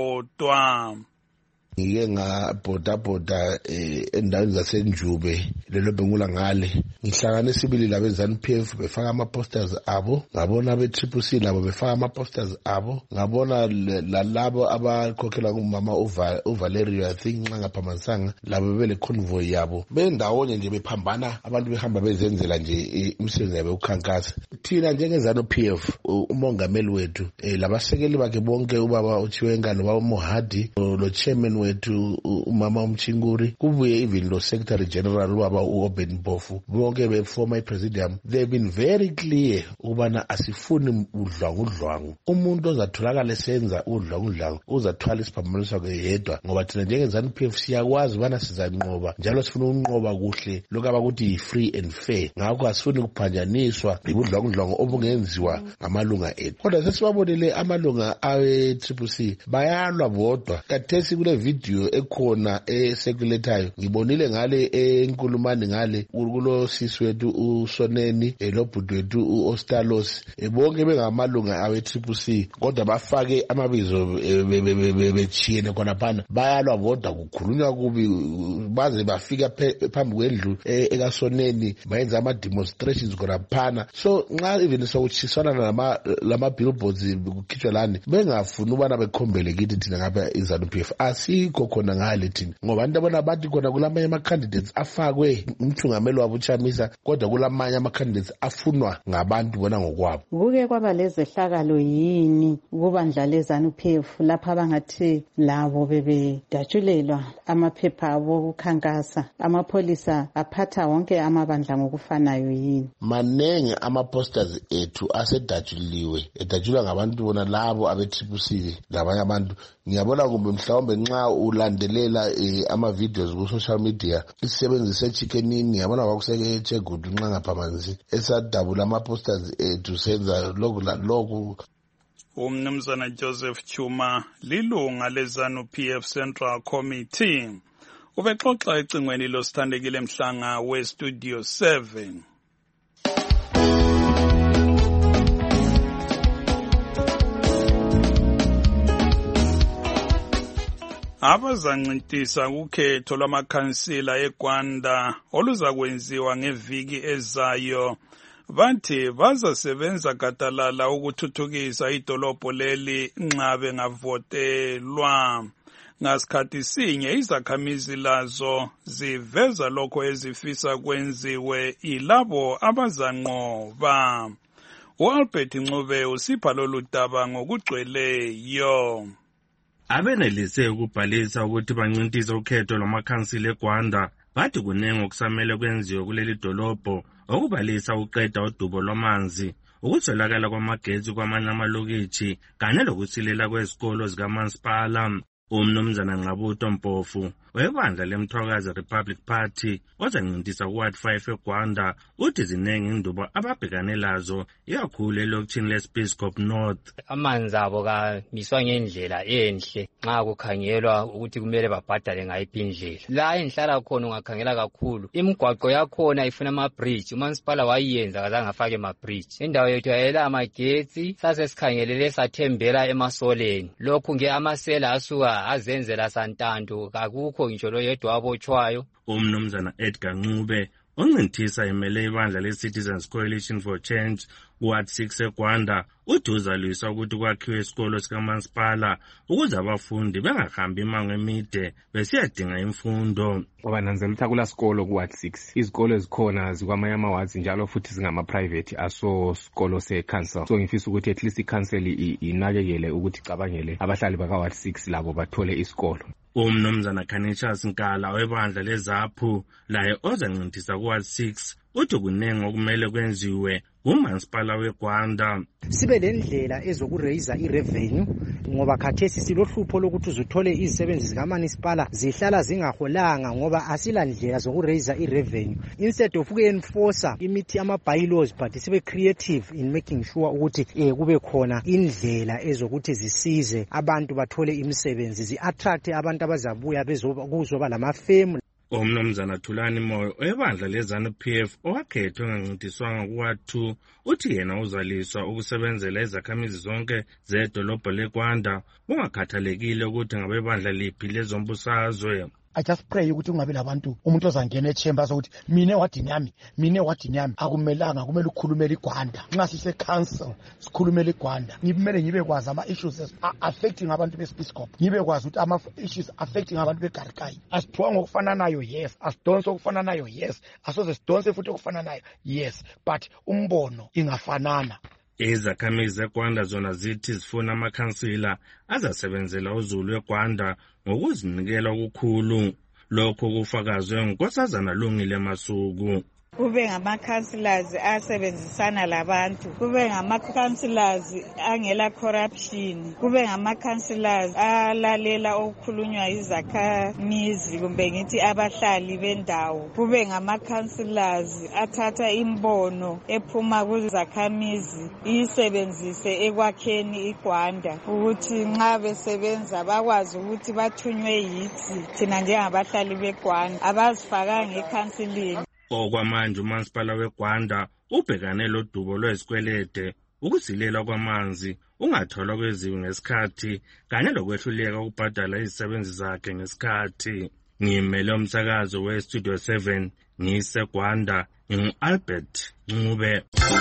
Speaker 14: wodwa.
Speaker 7: Ngike ngabhodabhoda endaweni zasenjube lelo bengula ngale ngihlangane sibili labo ZANU P F befaka ama posters abo ngabona abe Triple C labo befaka ama posters abo ngabona lalabo abakhokhela kumama uValerio I think nxa ngaphambanisanga labo bele convoy yabo bendawonye nje bephambana abantu behamba bezenzela nje imisebenzi yabo ukhankasa thina njenge ZANU P F umongameli wethu labasekeli bakhe bonke ubaba uChiwenga lo Mohadi lo chairman wethu umama umchinguri kubuye even lo secretary general waba uOben Mpofu bonke beformer presidium they've been very clear ubana asifuni udlwangudlwangu umuntu ozatholakala esenza udlwangudlwangu uzathwala isiphambaniso yedwa ngoba thina njenge ZANU P F siyakwazi bana sizanqoba njalo sifuna ukunqoba kuhle lokho abakuthi free and fair ngakho asifuni kuphanjaniswa ibudlwangudlwangu obungenziwa ngamalunga ethu kodwa sesibabonile amalunga awe Triple C bayalwa bodwa kathesi kule video ekhona esekuletayo ngibonile ngale enkulumani ngale kulo sisi wethu uSoneni elobhudu wethu uOstalos bonke bengamalunga awe Triple C kodwa bafake amabizo bechiyene khona phana bayalwa bodwa kukhulunywa kubi baze bafika phambi kwendlu ekaSoneni bayenza ama demonstrations khona phana so nxa even sokuchiswana lama lama billboards kukhitshwa lani bengafuni ubana bekhombele kithi thina ngapha iZANU P F asikho khona ngale thina ngoba abantu abona bathi khona kulamanye ama candidates afakwe umthungameli wabo uChamisa kodwa kulamanye ama candidates afunwa ngabantu bona ngokwabo.
Speaker 20: Kuke kwaba lezehlakalo yini kubandla leZANU P F lapha abangathi labo bebedatshulelwa amaphepha abo ukukhankasa amapholisa aphatha wonke amabandla ngokufanayo yini?
Speaker 7: Manenge ama posters ethu asedatshuliwe edatshulwa ngabantu bona labo abe Triple C labanye abantu ngiyabona kumbe mhlawumbe nxa ulandelela ama videos ku social media isebenzise chickenini yabona kwakuseke chegudu nxa ngaphamanzi esadabula ama posters ethu senza lokhu lokhu.
Speaker 14: Umnumzana Joseph Chuma lilunga leZANU P F Central Committee ubexoxa ecingweni losithandekile Mhlanga we Studio seven. Abazancintisa ukhetho lwamakhansila eGwanda oluzakwenziwa ngeviki ezayo bathi bazasebenza gadalala ukuthuthukisa idolobho leli nxa bengavotelwa. Ngasikhathi sinye izakhamizi lazo ziveza lokho ezifisa kwenziwe ilabo abazanqoba. U-Albert Ncube usipha lolu daba ngokugcweleyo.
Speaker 22: Abenelise ukubhalisa ukuthi bancintise ukhetho lwamakhansila eGwanda bathi kunenge okusamele kwenziwe kuleli dolobho okubalisa uqeda udubo lwamanzi ukutholakala kwamagetsi kwamanye amalokitshi kanye lokusilela kwezikolo zikamasipala. Umnumzana Nqabuto Mpofu webandla lemthwakazi Republic Party ozancintisa kuward five eGwanda uthi zinengi indubo ababhekane lazo ikakhulu elokitshini leSpeyscop North.
Speaker 23: Amanzi abo kamiswa ngendlela enhle nxa kukhangelwa ukuthi kumele babhadale ngayiphi indlela. La enhlala khona ungakhangela kakhulu imigwaqo yakhona ifuna ama-bridge umansipala wayenza kazange afake ama-bridge. Indawo yethu yayela amagetsi sase sikhangelele sathembela emasoleni lokhu nge amasela asuka azenzela santanto kakukho ngitsho lo yedwa abotshwayo.
Speaker 22: Umnumzana Edgar Ncube oncintisa imele ibandla le-Citizens Coalition for Change kuward six eGwanda uthi uzalwisa ukuthi kwakhiwe isikolo sikamasipala ukuze abafundi bengahambi imango emide besiyadinga imfundo.
Speaker 24: Wabananzela ukuthi akula sikolo kuward six izikolo ezikhona zikwamanye ama-wards njalo futhi zingama-private aso sikolo se-council so ngifisa ukuthi at least i-council inakekele ukuthi icabangele abahlali baka-ward six labo bathole isikolo.
Speaker 22: Umnumzana Canisius Nkala webandla leZAPHU laye ozancintisa kuward six uthi kunenge okumele kwenziwe umansipala weGwanda.
Speaker 3: Sibe lendlela ezokuraise irevenue ngoba khathesi silohlupho lokuthi uzuthole izisebenzi zikamunicipal zihlala zingaholanga ngoba asilandlela zokuraise irevenue. Instead of ukuenforce imithi ama bylaws but sibe creative in making sure ukuthi eh kube khona indlela ezokuthi zisize abantu bathole imisebenzi, zi attract abantu abazabuya bezoba lamafemu.
Speaker 22: Umnumzana Thulani Moyo ebandla leZANU P F owakhethwe ngancintiswanga kuwathu uthi yena uzaliswa ukusebenzela izakhamizi zonke zedolobho leGwanda ungakhathalekile ukuthi ngabe bandla liphi lezombusazwe.
Speaker 8: I just pray ukuthi kungabe labantu umuntu ozangena echambers ukuthi mine wadini yami mine wadini yami akumelanga kumele ukukhulumela iGwanda nxa sise council sikhulumela iGwanda ngibimele ngibe kwazi ama issues affecting abantu beSpiscop ngibe kwazi ukuthi ama issues affecting abantu beGarikai asiphiwa ngokufana nayo yes asidonse okufana nayo yes asoze sidonse futhi okufana nayo yes but umbono ingafanana.
Speaker 22: Izakhamizi zeGwanda zona zithi zifuna amakhansila azasebenzela uZulu weGwanda ngokuzinikela okukhulu. Lokho kufakazwe nguNkosazana Lungile Masuku.
Speaker 10: Kube ngama-councillors asebenzisana labantu, kube ngama-councillors angela corruption, kube ngama-councillors alalela okukhulunywa izakhamizi kumbe ngithi abahlali bendawo, kube ngama-councillors athatha imbono ephuma kuzakhamizi isebenzise ekwakheni iGwanda ukuthi nxa besebenza bakwazi ukuthi bathunywe yithi thina njengabahlali beGwanda abazifakanga ekhansilini.
Speaker 22: Okwamanje umansipala weGwanda ubhekane lodubo lwezikwelede, ukuzilela kwamanzi, ungatholwa kweziwi ngesikhathi kanye lokwehluleka ukubhadala izisebenzi zakhe ngesikhathi. Ngimele umsakazo weStudio seven ngiseGwanda ngingu-Albert Ncube.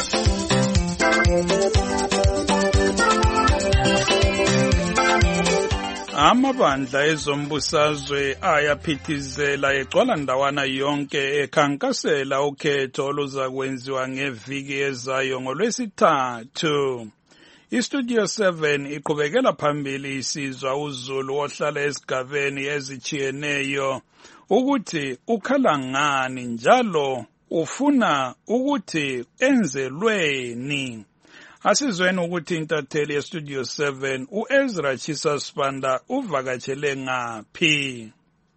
Speaker 14: Amabandla ezombusazwe ayaphithizela egcwala ndawana yonke ekhankasela ukhetho oluzakwenziwa ngeviki ezayo ngoLwesithathu. iStudio seven iqhubekela phambili isizwa uZulu ohlala esigabeni ezitshiyeneyo ukuthi ukhala ngani njalo ufuna ukuthi enzelweni. Asizweni ukuthi intatheli yeStudio seven uEzra Chisa Sibanda uvakatshele ngaphi.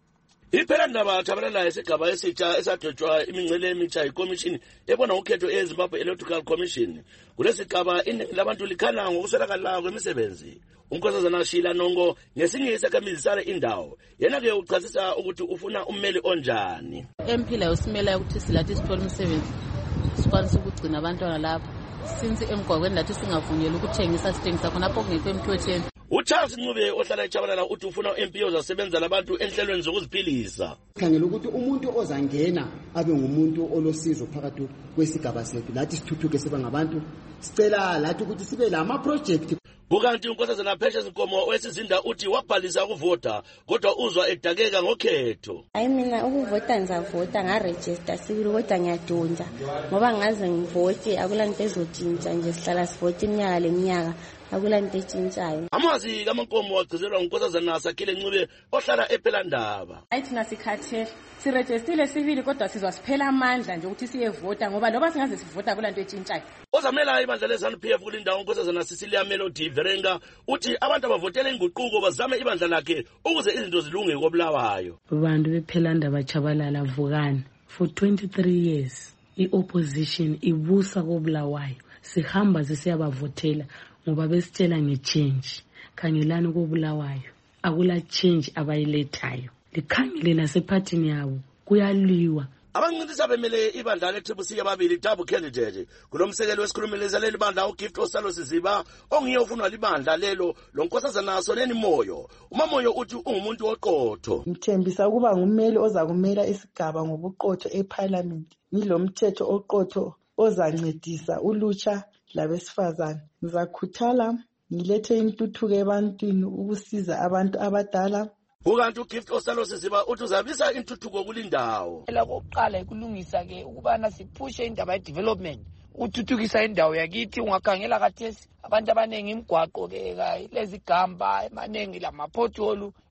Speaker 11: Iphela ndaba thabalala esigaba esitsha esadwetshwa imincele emitsha yikomishini ebona ukhetho eZimbabwe Electoral Commission. Kulesigaba iningi labantu likhala ngokuswelakala kwemisebenzi. Unkosazana Shila Nongo ngesinye izakhamizi sale indawo yena ke uchasisa ukuthi ufuna ummeli onjani.
Speaker 12: Empila usimela ukuthi silathi sithola umsebenzi sikwanisa ukugcina abantwana lapha since emgwaqweni lathi singavunyelwa ukuthengisa sithengisa khonapho kungekho emthethweni.
Speaker 11: uCharles Ncube ohlala eChabalala uthi ufuna U-M P ozasebenza labantu enhlelweni zokuziphilisa.
Speaker 25: Khangela ukuthi umuntu ozangena abe ngumuntu olosizo phakathi kwesigaba sethu lathi sithuthuke sibe ngabantu sicela lathi ukuthi sibe lama project.
Speaker 11: Bukanti unkosazana Precious Nkomo wesizinda uthi wabhalisa ukuvota kodwa uzwa edakeka ngokhetho.
Speaker 26: Hayi mina ukuvota ngizavota ngaregister sibili kodwa ngiyadonda ngoba ngaze ngivote akulanto ezotshintsha nje sihlala sivote iminyaka leminyaka akulanto etshintshayo.
Speaker 11: Amazi kaMankomo wagcizelwa unkosazana Sakhile Ncube ohlala ephela ndaba.
Speaker 12: Hayi thina sikhathele siregistile sibili kodwa sizwa siphela amandla nje ukuthi siyevota ngoba loba singaze sivota akulanto etshintshayo.
Speaker 11: Ozamela ibandla leZANU P F kulindawo unkosazana Cecilia Melody Verenga uthi abantu abavotela inguquko bazame ibandla lakhe ukuze izinto zilunge koBulawayo.
Speaker 28: Abantu bephela ndaba Chabalala Vukani for twenty-three years iopposition ibusa koBulawayo sihamba sisiyabavotela ngoba besitshela ngechange. Khangelani koBulawayo akula change abayilethayo, likhangele nasephathini yabo kuyaliwa.
Speaker 11: Abancintiswa bemele ibandla le-Triple C ababili double candidate kulomsekelo wesikhulumeleza leli bandla uGift Osalo Siziba ongiye ufunwa libandla lelo lonkosazana Soneni Moyo. uMamoyo uthi ungumuntu oqotho.
Speaker 29: Ngithembisa ukuba ngummeli ozakumela isigaba ngobuqotho eParliament. Ngilomthetho oqotho ozancedisa ulutsha labesifazane. Ngizakhuthala ngilethe intuthuko ebantwini ukusiza abantu abadala.
Speaker 11: Ukanti uGift Osalo Siziba uthi uzabisa intuthuko kulindawo.
Speaker 30: Lokuqala ikulungisa ke ukubana siphushe indaba ye development uthuthukisa indawo yakithi. Ungakhangela kathesi abantu abanengi imigwaqo ke lezigamba emanengi lamapotholu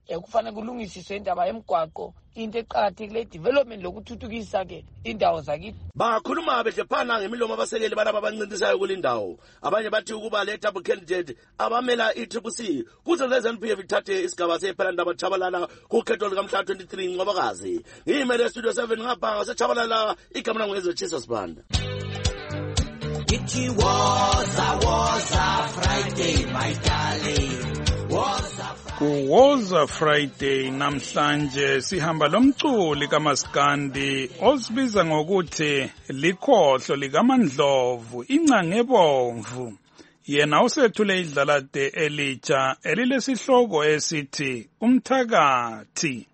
Speaker 30: kufanele kulungisiswe indaba yemgwaqo into eqakathekile development lokuthuthukisa ke indawo zakithi.
Speaker 11: Bakhuluma behlephana ngemilomo abasekeli balaba abancintisayo kulindawo. Abanye bathi ukuba le double candidate abamela i-Triple C kuze le ZANU-P F ithathe isigaba sephelandaba Chabalala kukhetho likamhla twenty-three Ncwabakazi. Ngiyimele Studio seven ngapha ngaseChabalala igama langu ezochisa sibanda.
Speaker 2: It was a was a Friday, my darling. Was a
Speaker 14: Kuwoza Friday namhlanje sihamba lomculi kaMaskandi osibiza ngokuthi likhohlo likaMandlovu incange ebomvu. Yena usethule idlalade elitsha elilesihloko esithi Umthakathi.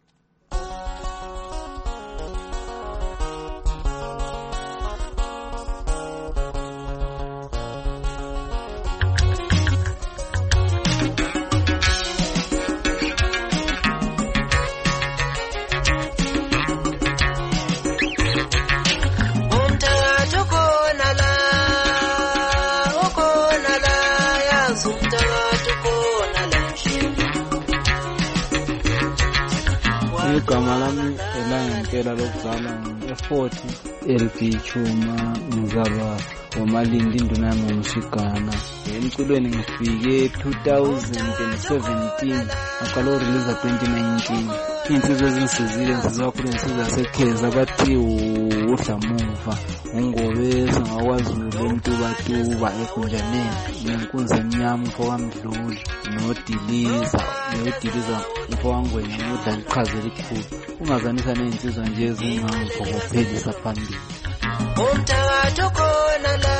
Speaker 1: Igama lami elangempela lokuzalwa nge-forty L P Chuma ngizalwa uMalindi induna yami ngumshigana. Emculweni ngifike two thousand seventeen aqala urelease twenty nineteen. Insizwa ezingisizile insizwa kakhulu insizwa yasekheza bathi uDlamuva ungobeza ngakwaZulu eMtubatuba eGunjaneni nenkunzi emnyama mfokamdluli nodiliza nodiliza mfowangwenya nodla iqhaza elikhulu ungazanisa neinsizwa nje ezingangivokophelisa phambili.
Speaker 2: Umthakathi ukhona la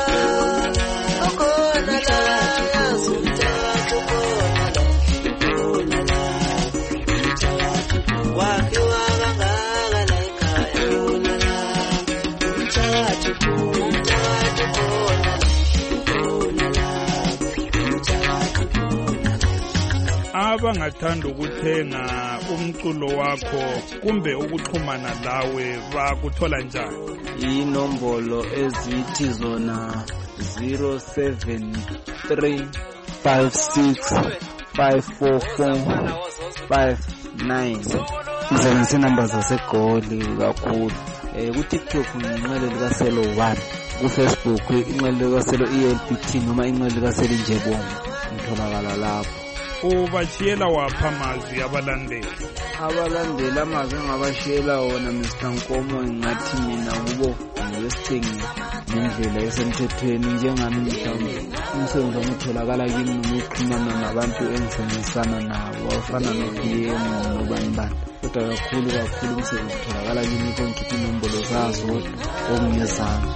Speaker 2: ukhona la yazi umthakathi ukhona la ukhona la umthakathi wakiwa kangaka la ekhaya ukhona la umthakathi umthakathi ukhona ukhona la umthakathi ukhona.
Speaker 14: Abangathanda ukuthenga umculo wakho kumbe ukuxhumana lawe bakuthola njani?
Speaker 1: Inombolo ezithi zona zero seven three five six five four four five nine. Izona number zaseGoli kakhulu. Eh ku TikTok inqele lika Selo one, ku Facebook inqele lika Selo E L P T noma inqele lika Selo Njebombo ngitholakala lapho.
Speaker 14: Ubachiyela wapha amazwi abalandeli?
Speaker 1: Abalandeli amazwi ngabashiyela wona Mister Nkomo ngathi mina kubo ngesithengi ngendlela esemthethweni njengami mhlawumbe umsebenzi omtholakala kimi nokuxhumana nabantu engisebenzisana nabo bafana no-P M nobani bani, kodwa kakhulu kakhulu umsebenzi otholakala kimi konke inombolo zazo okungezami.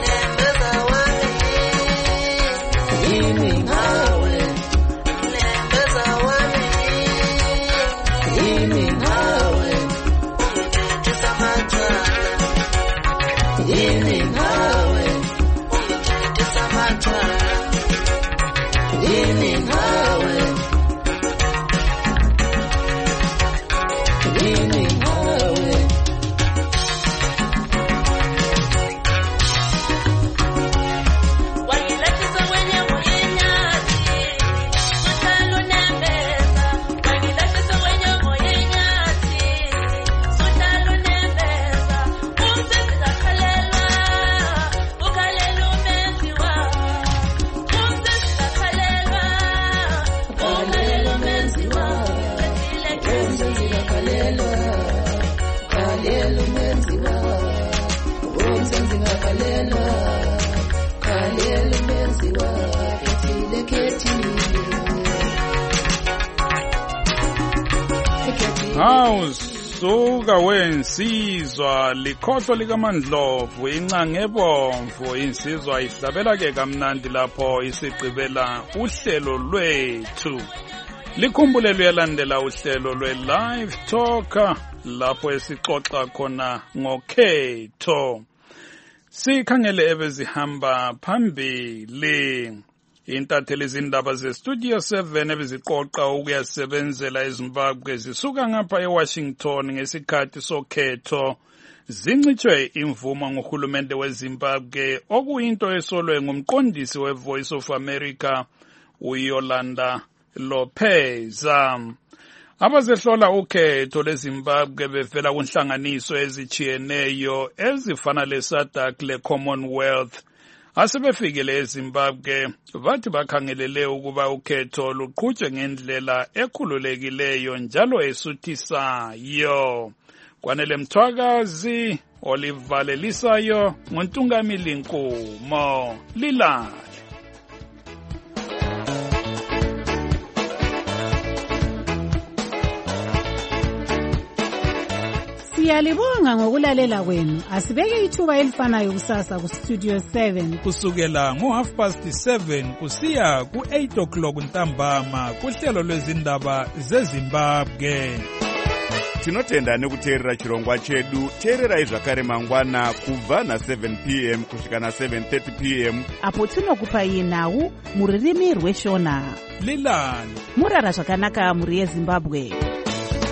Speaker 2: Yini ngawe Yini ngawe ungithethe amacala Yini ngawe ungithethe amacala Yini ngawe Yini ngawe Wangilethisa wenye mwenyathi Sutalo nembeza Wangilethisa wenye mwenyathi Sutalo nembeza Umsisi kakhalela Ukhalela umenziwa Umsisi kakhalela Ukhalela umenziwa Umsisi kakhalela Ukhalela umenziwa Umsisi kakhalela Ukhalela umenziwa Ethile khethile
Speaker 14: Hawu suka wensizwa likhohlo likaMandlovu incange ebomvu insizwa ihlabela ke kamnandi lapho isigqibela uhlelo lwethu. Likhumbule luyalandela uhlelo lwe-Live Talker lapho esixoxa khona ngokhetho. Sikhangele ebezihamba phambili. Intatheli izindaba ze-Studio seven ebeziqoqa ukuyasebenzela eZimbabwe zisuka ngapha eWashington ngesikhathi sokhetho zincitshwe imvumo ngohulumende weZimbabwe okuyinto esolwe ngumqondisi we-Voice of America uYolanda Lopez. Abazehlola ukhetho leZimbabwe bevela kunhlanganiso ezichiyeneyo ezifana leSADC leCommonwealth asebefikile eZimbabwe bathi bakhangelele ukuba ukhetho luqhutshwe ngendlela ekhululekileyo njalo esuthisayo. Kwanele Mthwakazi, Oliver Lelisayo, nguNtungamili Nkumo, Lilali.
Speaker 5: Siyalibonga ngokulalela kwenu. Asibeke ithuba elifanayo kusasa ku Studio seven
Speaker 14: kusukela ngo half past seven kusiya ku eight o'clock ntambama kuhlelo lwezindaba zeZimbabwe.
Speaker 9: Tinotenda nekuteerera chirongwa chedu. Teererai zvakare mangwana kubva na seven p m kusvika na seven thirty p m
Speaker 5: apo tinokupai nhau muririmi rweshona.
Speaker 14: Lilani
Speaker 5: murara zvakanaka muri yeZimbabwe.